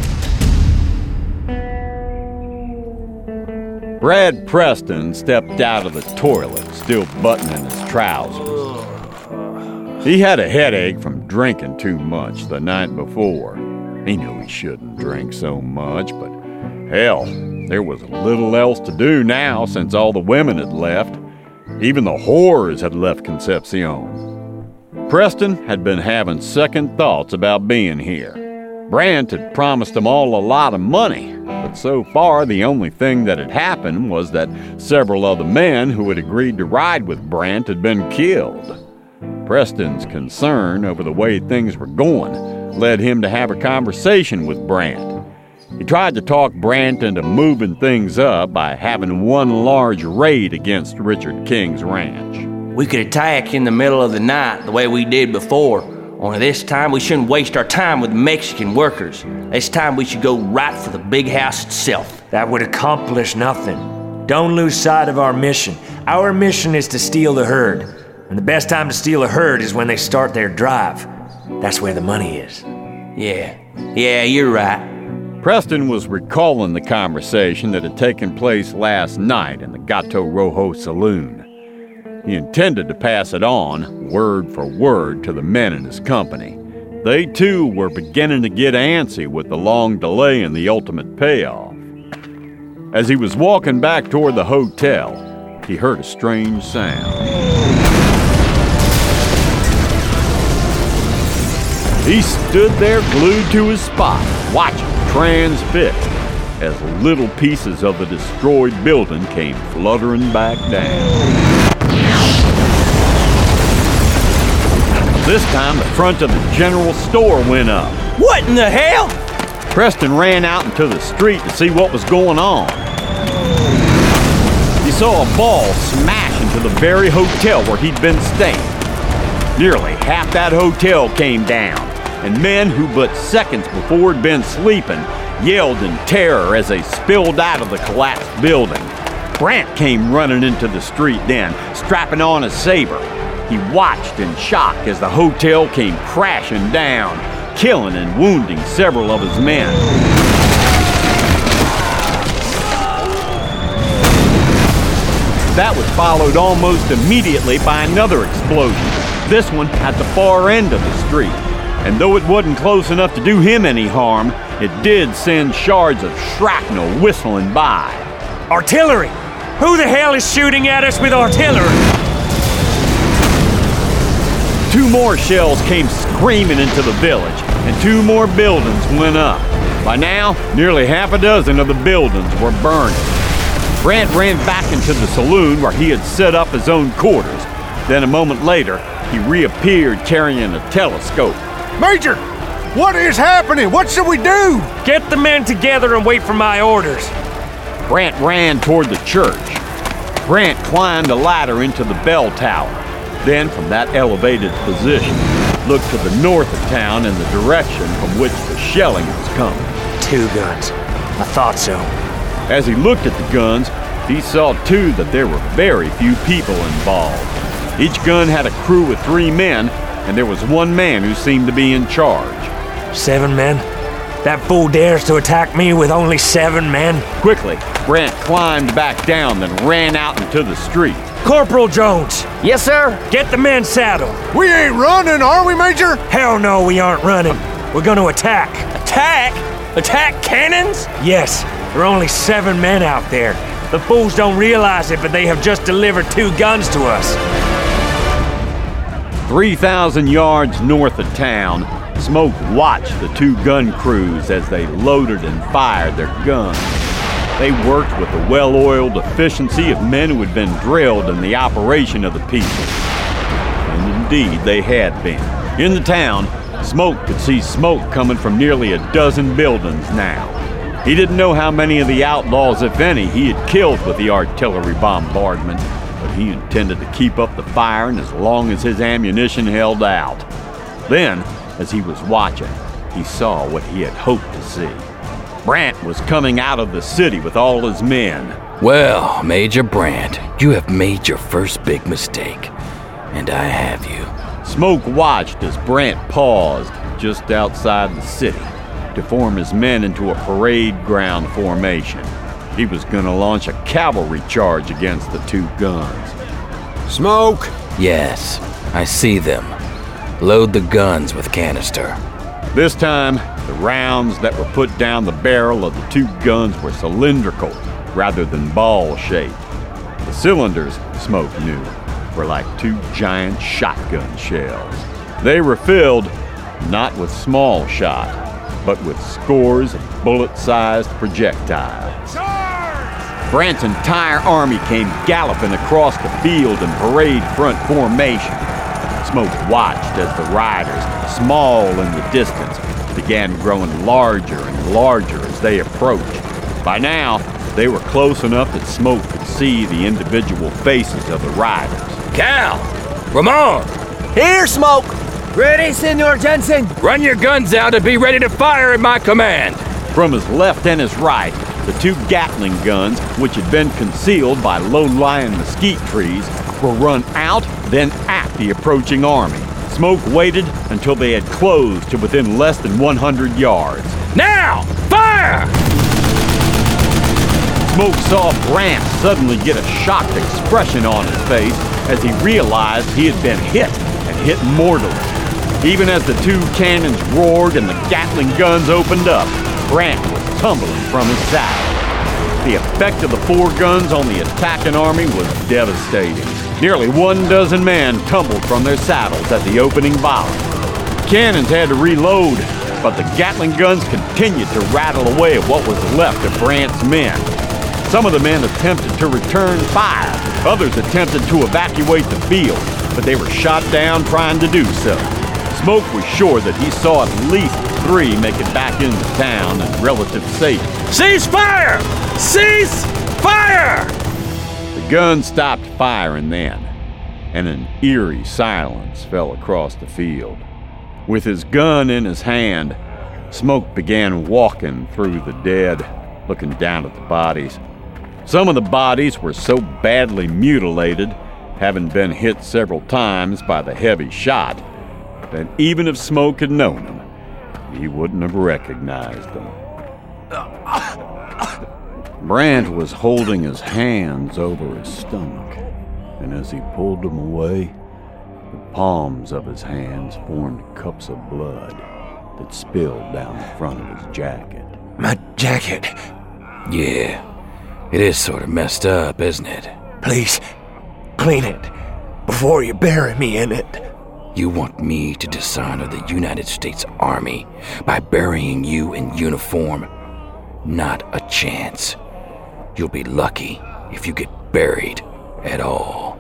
Speaker 1: Brad Preston stepped out of the toilet, still buttoning his trousers. He had a headache from drinking too much the night before. He knew he shouldn't drink so much, but hell, there was little else to do now since all the women had left. Even the whores had left Concepcion. Preston had been having second thoughts about being here. Brant had promised them all a lot of money, but so far the only thing that had happened was that several of the men who had agreed to ride with Brant had been killed. Preston's concern over the way things were going led him to have a conversation with Brant. He tried to talk Brant into moving things up by having one large raid against Richard King's ranch.
Speaker 4: We could attack in the middle of the night the way we did before. Only this time we shouldn't waste our time with Mexican workers. This time we should go right for the big house itself.
Speaker 10: That would accomplish nothing. Don't lose sight of our mission. Our mission is to steal the herd. And the best time to steal a herd is when they start their drive. That's where the money is.
Speaker 4: Yeah, you're right.
Speaker 1: Preston was recalling the conversation that had taken place last night in the Gato Rojo saloon. He intended to pass it on, word for word, to the men in his company. They too were beginning to get antsy with the long delay in the ultimate payoff. As he was walking back toward the hotel, he heard a strange sound. He stood there glued to his spot, watching transfixed as little pieces of the destroyed building came fluttering back down. This time, the front of the general store went up.
Speaker 4: What in the hell?
Speaker 1: Preston ran out into the street to see what was going on. He saw a ball smash into the very hotel where he'd been staying. Nearly half that hotel came down, and men who but seconds before had been sleeping yelled in terror as they spilled out of the collapsed building. Brant came running into the street then, strapping on a saber. He watched in shock as the hotel came crashing down, killing and wounding several of his men. That was followed almost immediately by another explosion, this one at the far end of the street. And though it wasn't close enough to do him any harm, it did send shards of shrapnel whistling by.
Speaker 10: Artillery! Who the hell is shooting at us with artillery?
Speaker 1: 2 more shells came screaming into the village, and 2 more buildings went up. By now, nearly half a dozen of the buildings were burning. Brant ran back into the saloon where he had set up his own quarters. Then a moment later, he reappeared carrying a telescope.
Speaker 9: Major! What is happening? What should we do?
Speaker 10: Get the men together and wait for my orders.
Speaker 1: Brant ran toward the church. Brant climbed a ladder into the bell tower. Then, from that elevated position, looked to the north of town in the direction from which the shelling was coming.
Speaker 10: 2 guns. I thought so.
Speaker 1: As he looked at the guns, he saw too that there were very few people involved. Each gun had a crew of 3 men, and there was 1 man who seemed to be in charge.
Speaker 10: 7 men? That fool dares to attack me with only 7 men?
Speaker 1: Quickly, Brant climbed back down, then ran out into the street.
Speaker 10: Corporal Jones!
Speaker 14: Yes, sir?
Speaker 10: Get the men saddled.
Speaker 9: We ain't running, are we, Major?
Speaker 10: Hell no, we aren't running. We're gonna attack.
Speaker 4: Attack? Attack cannons?
Speaker 10: Yes, there are only 7 men out there. The fools don't realize it, but they have just delivered 2 guns to us.
Speaker 1: 3,000 yards north of town, Smoke watched the 2 gun crews as they loaded and fired their guns. They worked with the well-oiled efficiency of men who had been drilled in the operation of the pieces. And indeed, they had been. In the town, Smoke could see smoke coming from nearly a dozen buildings now. He didn't know how many of the outlaws, if any, he had killed with the artillery bombardment, but he intended to keep up the firing as long as his ammunition held out. Then, as he was watching, he saw what he had hoped to see. Brant was coming out of the city with all his men.
Speaker 3: Well, Major Brant, you have made your first big mistake, and I have you.
Speaker 1: Smoke watched as Brant paused just outside the city to form his men into a parade ground formation. He was going to launch a cavalry charge against the 2 guns.
Speaker 8: Smoke!
Speaker 3: Yes, I see them. Load the guns with canister.
Speaker 1: This time, the rounds that were put down the barrel of the 2 guns were cylindrical rather than ball-shaped. The cylinders, Smoke knew, were like 2 giant shotgun shells. They were filled not with small shot, but with scores of bullet-sized projectiles. Brant's entire army came galloping across the field in parade front formation. Smoke watched as the riders, small in the distance, began growing larger and larger as they approached. By now, they were close enough that Smoke could see the individual faces of the riders.
Speaker 3: Cal! Ramon!
Speaker 13: Here, Smoke!
Speaker 12: Ready, Senor Jensen?
Speaker 3: Run your guns out and be ready to fire at my command!
Speaker 1: From his left and his right, the 2 Gatling guns, which had been concealed by low-lying mesquite trees, were run out, then at the approaching army. Smoke waited until they had closed to within less than 100 yards.
Speaker 3: Now! Fire!
Speaker 1: Smoke saw Brant suddenly get a shocked expression on his face as he realized he had been hit, and hit mortally. Even as the two cannons roared and the Gatling guns opened up, Brant was tumbling from his saddle. The effect of the 4 guns on the attacking army was devastating. Nearly 12 men tumbled from their saddles at the opening volley. The cannons had to reload, but the Gatling guns continued to rattle away at what was left of Brant's men. Some of the men attempted to return fire. Others attempted to evacuate the field, but they were shot down trying to do so. Smoke was sure that he saw at least 3 make it back into town in relative safety.
Speaker 4: Cease fire! Cease fire!
Speaker 1: The guns stopped firing then, and an eerie silence fell across the field. With his gun in his hand, Smoke began walking through the dead, looking down at the bodies. Some of the bodies were so badly mutilated, having been hit several times by the heavy shot, that even if Smoke had known them, he wouldn't have recognized them. Brant was holding his hands over his stomach, and as he pulled them away, the palms of his hands formed cups of blood that spilled down the front of his jacket.
Speaker 10: My jacket.
Speaker 3: Yeah, it is sort of messed up, isn't it?
Speaker 10: Please, clean it before you bury me in it.
Speaker 3: You want me to dishonor the United States Army by burying you in uniform? Not a chance. You'll be lucky if you get buried at all.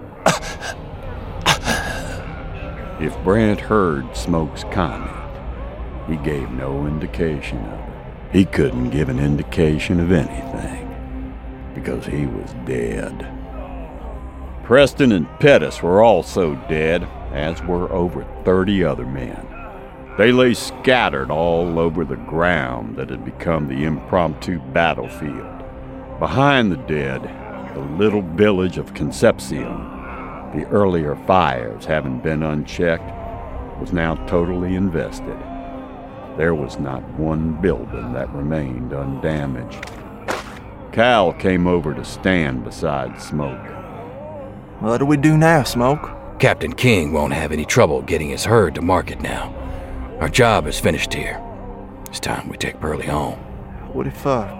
Speaker 1: If Brant heard Smoke's comment, he gave no indication of it. He couldn't give an indication of anything, because he was dead. Preston and Pettis were also dead, as were over 30 other men. They lay scattered all over the ground that had become the impromptu battlefield. Behind the dead, the little village of Concepcion, the earlier fires having been unchecked, was now totally invested. There was not one building that remained undamaged. Cal came over to stand beside Smoke.
Speaker 13: What do we do now, Smoke?
Speaker 3: Captain King won't have any trouble getting his herd to market now. Our job is finished here. It's time we take Pearlie home.
Speaker 13: What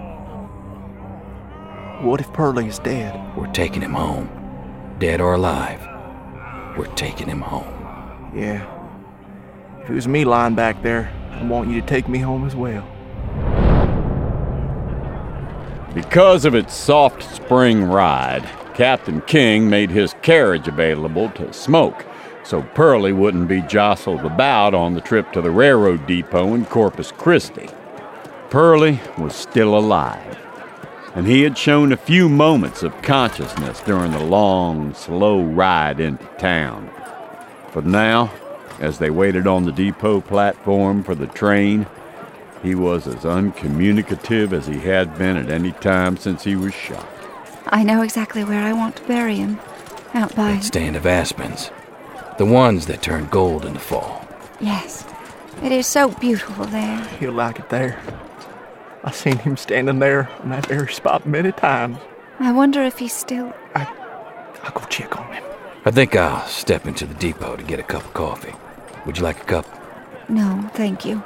Speaker 13: if Pearlie is dead?
Speaker 3: We're taking him home. Dead or alive, we're taking him home.
Speaker 13: Yeah. If it was me lying back there, I'd want you to take me home as well.
Speaker 1: Because of its soft spring ride, Captain King made his carriage available to Smoke, so Pearlie wouldn't be jostled about on the trip to the railroad depot in Corpus Christi. Pearlie was still alive, and he had shown a few moments of consciousness during the long, slow ride into town. But now, as they waited on the depot platform for the train, he was as uncommunicative as he had been at any time since he was shot.
Speaker 7: I know exactly where I want to bury him. Out by...
Speaker 3: That stand of aspens. The ones that turn gold in the fall.
Speaker 7: Yes. It is so beautiful there.
Speaker 13: He'll like it there. I seen him standing there in that very spot many times.
Speaker 7: I wonder if he's still...
Speaker 13: I'll go check on him.
Speaker 3: I think I'll step into the depot to get a cup of coffee. Would you like a cup?
Speaker 7: No, thank you.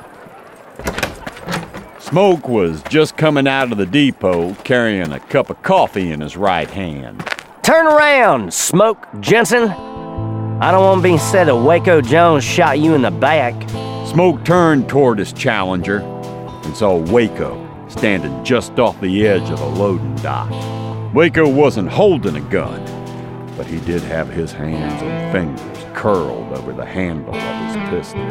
Speaker 1: Smoke was just coming out of the depot carrying a cup of coffee in his right hand.
Speaker 14: Turn around, Smoke Jensen. I don't want to be said that Waco Jones shot you in the back.
Speaker 1: Smoke turned toward his challenger and saw Waco standing just off the edge of the loading dock. Waco wasn't holding a gun, but he did have his hands and fingers curled over the handle of his pistol.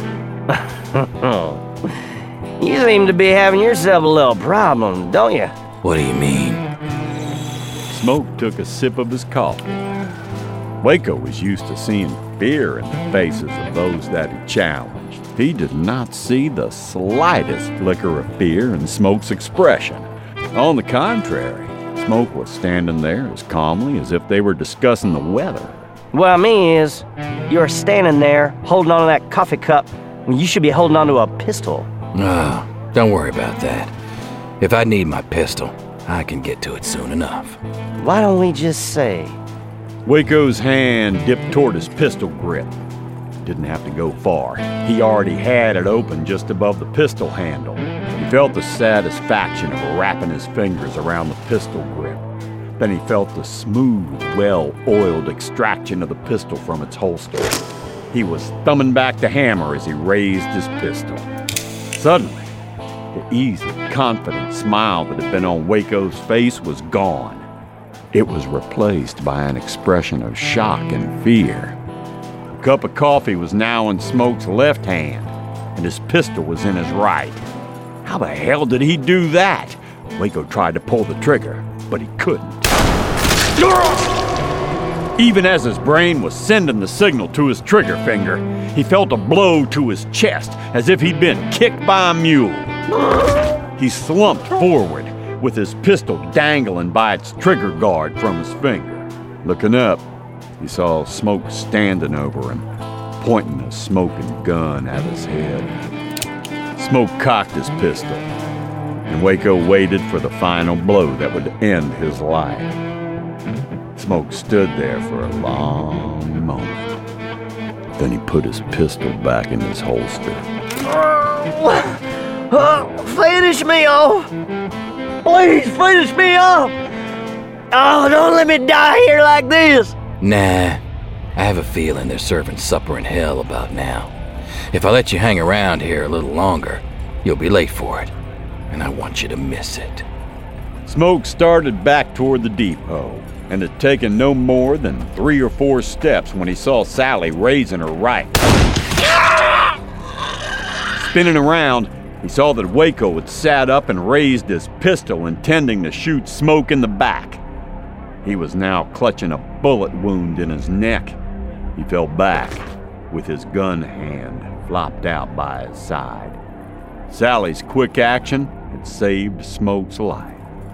Speaker 14: You seem to be having yourself a little problem, don't you?
Speaker 3: What do you mean?
Speaker 1: Smoke took a sip of his coffee. Waco was used to seeing fear in the faces of those that he challenged. He did not see the slightest flicker of fear in Smoke's expression. On the contrary, Smoke was standing there as calmly as if they were discussing the weather.
Speaker 14: What I mean is, you're standing there holding on to that coffee cup when you should be holding on to a pistol.
Speaker 3: No, don't worry about that. If I need my pistol, I can get to it soon enough.
Speaker 14: Why don't we just say...
Speaker 1: Waco's hand dipped toward his pistol grip. didn't have to go far. He already had it open just above the pistol handle. He felt the satisfaction of wrapping his fingers around the pistol grip. Then he felt the smooth, well-oiled extraction of the pistol from its holster. He was thumbing back the hammer as he raised his pistol. Suddenly, the easy, confident smile that had been on Waco's face was gone. It was replaced by an expression of shock and fear. The cup of coffee was now in Smoke's left hand, and his pistol was in his right. How the hell did he do that? Waco tried to pull the trigger, but he couldn't. Even as his brain was sending the signal to his trigger finger, he felt a blow to his chest as if he'd been kicked by a mule. He slumped forward, with his pistol dangling by its trigger guard from his finger. Looking up, he saw Smoke standing over him, pointing a smoking gun at his head. Smoke cocked his pistol, and Waco waited for the final blow that would end his life. Smoke stood there for a long moment. Then he put his pistol back in his holster.
Speaker 14: Finish me off! Please finish me off! Oh, don't let me die here like this!
Speaker 3: Nah, I have a feeling they're serving supper in hell about now. If I let you hang around here a little longer, you'll be late for it, and I want you to miss it.
Speaker 1: Smoke started back toward the depot, and had taken no more than 3 or 4 steps when he saw Sally raising her rifle. Spinning around, he saw that Waco had sat up and raised his pistol, intending to shoot Smoke in the back. He was now clutching a bullet wound in his neck. He fell back, with his gun hand flopped out by his side. Sally's quick action had saved Smoke's life.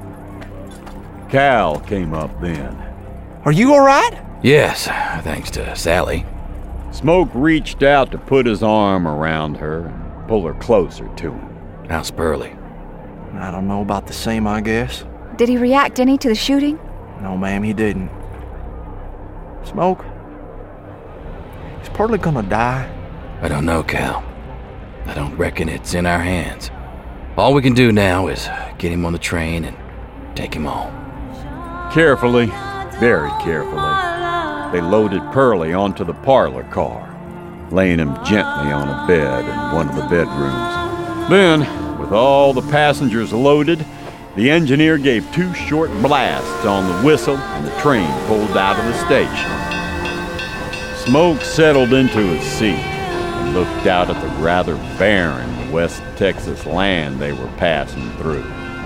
Speaker 1: Cal came up then.
Speaker 13: Are you all right?
Speaker 3: Yes, thanks to Sally.
Speaker 1: Smoke reached out to put his arm around her and pull her closer to him.
Speaker 3: How's Pearlie?
Speaker 13: I don't know about the same, I guess.
Speaker 7: Did he react any to the shooting?
Speaker 13: No, ma'am, he didn't. Smoke? Is Pearlie gonna die?
Speaker 3: I don't know, Cal. I don't reckon it's in our hands. All we can do now is get him on the train and take him home.
Speaker 1: Carefully, very carefully, they loaded Pearlie onto the parlor car, laying him gently on a bed in one of the bedrooms. Then, with all the passengers loaded, the engineer gave 2 short blasts on the whistle and the train pulled out of the station. Smoke settled into his seat and looked out at the rather barren West Texas land they were passing through.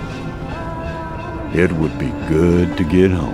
Speaker 1: It would be good to get home.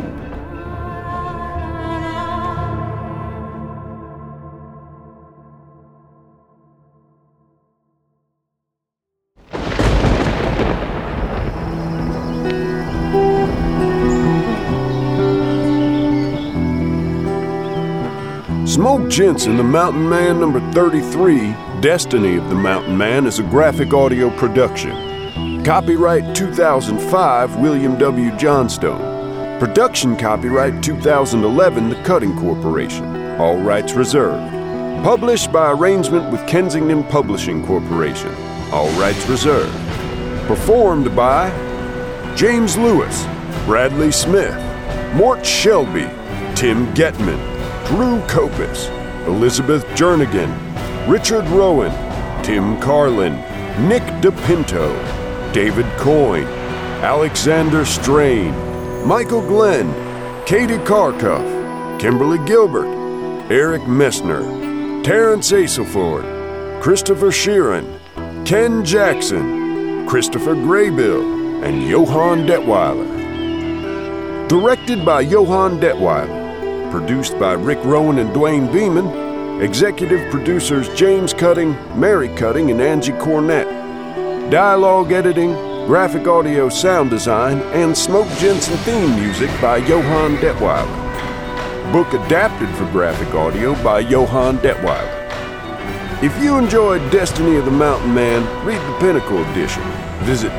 Speaker 15: Smoke Jensen, the Mountain Man number 33, Destiny of the Mountain Man, is a graphic audio production. Copyright 2005, William W. Johnstone. Production copyright 2011, The Cutting Corporation. All rights reserved. Published by arrangement with Kensington Publishing Corporation. All rights reserved. Performed by James Lewis, Bradley Smith, Mort Shelby, Tim Getman, Drew Copus, Elizabeth Jernigan, Richard Rowan, Tim Carlin, Nick DePinto, David Coyne, Alexander Strain, Michael Glenn, Katie Karkoff, Kimberly Gilbert, Eric Messner, Terrence Aselford, Christopher Sheeran, Ken Jackson, Christopher Graybill, and Johann Detweiler. Directed by Johann Detweiler. Produced by Rick Rowan and Dwayne Beeman. Executive producers James Cutting, Mary Cutting, and Angie Cornett. Dialogue editing, graphic audio sound design, and Smoke Jensen theme music by Johann Detweiler. Book adapted for graphic audio by Johann Detweiler. If you enjoyed Destiny of the Mountain Man, read the Pinnacle Edition. Visit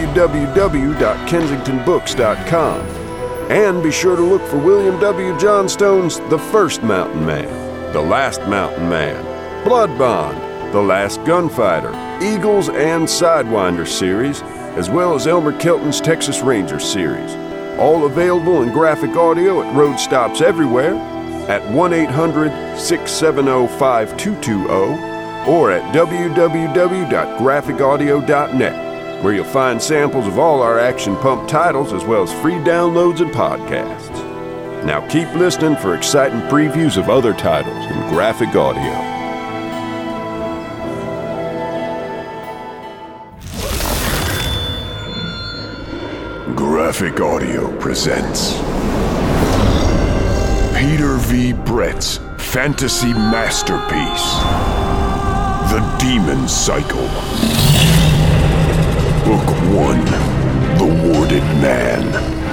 Speaker 15: www.kensingtonbooks.com. And be sure to look for William W. Johnstone's The First Mountain Man, The Last Mountain Man, Blood Bond, The Last Gunfighter, Eagles and Sidewinder series, as well as Elmer Kelton's Texas Ranger series. All available in graphic audio at road stops everywhere, at 1-800-670-5220 or at www.graphicaudio.net, where you'll find samples of all our Action Pump titles as well as free downloads and podcasts. Now keep listening for exciting previews of other titles in graphic audio.
Speaker 16: Graphic Audio presents Peter V. Brett's fantasy masterpiece, The Demon Cycle. Book 1, The Warded Man.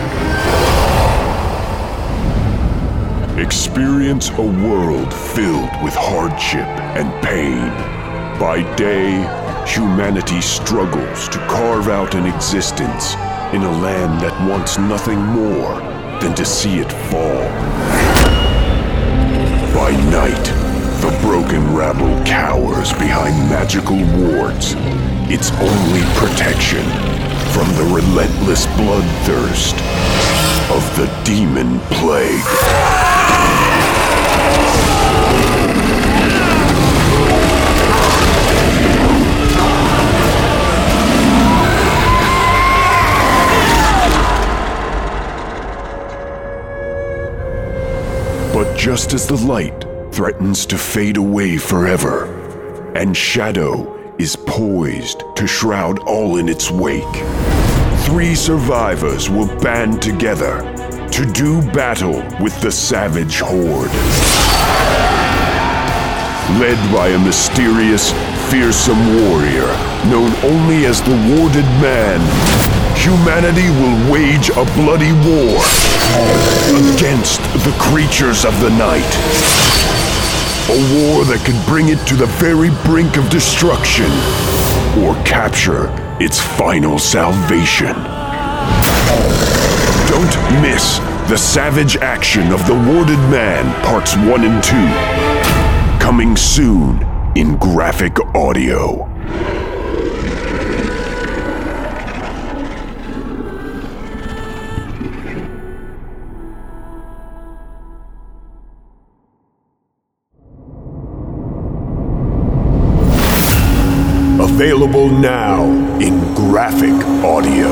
Speaker 16: Experience a world filled with hardship and pain. By day, humanity struggles to carve out an existence in a land that wants nothing more than to see it fall. By night, the broken rabble cowers behind magical wards, its only protection from the relentless bloodthirst of the Demon Plague. But just as the light threatens to fade away forever, and shadow is poised to shroud all in its wake, 3 survivors will band together to do battle with the savage horde. Led by a mysterious, fearsome warrior known only as the Warded Man, humanity will wage a bloody war against the creatures of the night. A war that could bring it to the very brink of destruction or capture its final salvation. Don't miss the savage action of The Warded Man, Parts 1 and 2. Coming soon in graphic audio. Available now in graphic audio.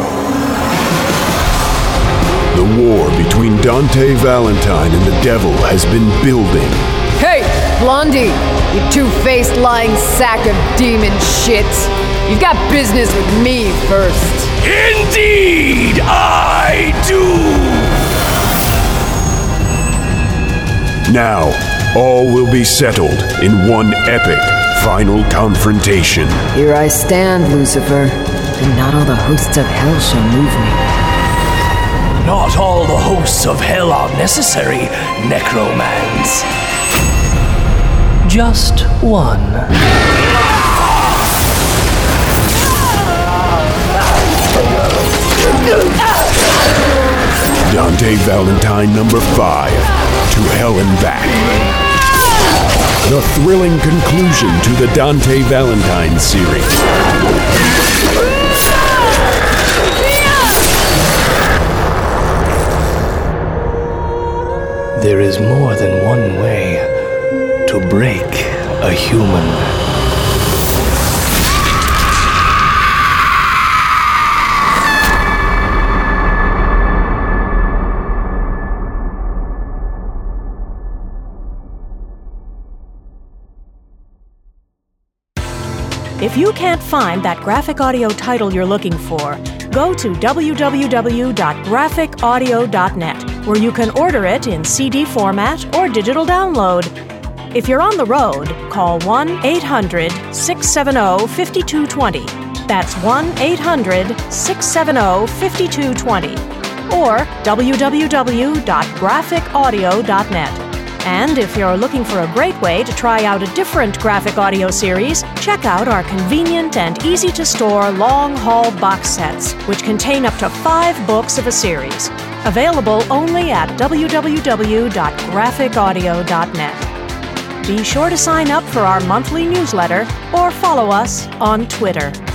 Speaker 16: The war between Dante Valentine and the devil has been building.
Speaker 17: Hey, Blondie, you two-faced lying sack of demon shit. You've got business with me first.
Speaker 16: Indeed, I do! Now, all will be settled in one epic final confrontation.
Speaker 17: Here I stand, Lucifer, and not all the hosts of hell shall move me.
Speaker 18: Not all the hosts of hell are necessary, Necromans. Just one.
Speaker 16: Dante Valentine number 5, To Hell and Back. The thrilling conclusion to the Dante Valentine series.
Speaker 18: There is more than one way to break a human.
Speaker 19: If you can't find that graphic audio title you're looking for, go to www.graphicaudio.net, where you can order it in CD format or digital download. If you're on the road, call 1-800-670-5220. That's 1-800-670-5220. Or www.graphicaudio.net. And if you're looking for a great way to try out a different graphic audio series, check out our convenient and easy-to-store long-haul box sets, which contain up to 5 books of a series. Available only at www.graphicaudio.net. Be sure to sign up for our monthly newsletter or follow us on Twitter.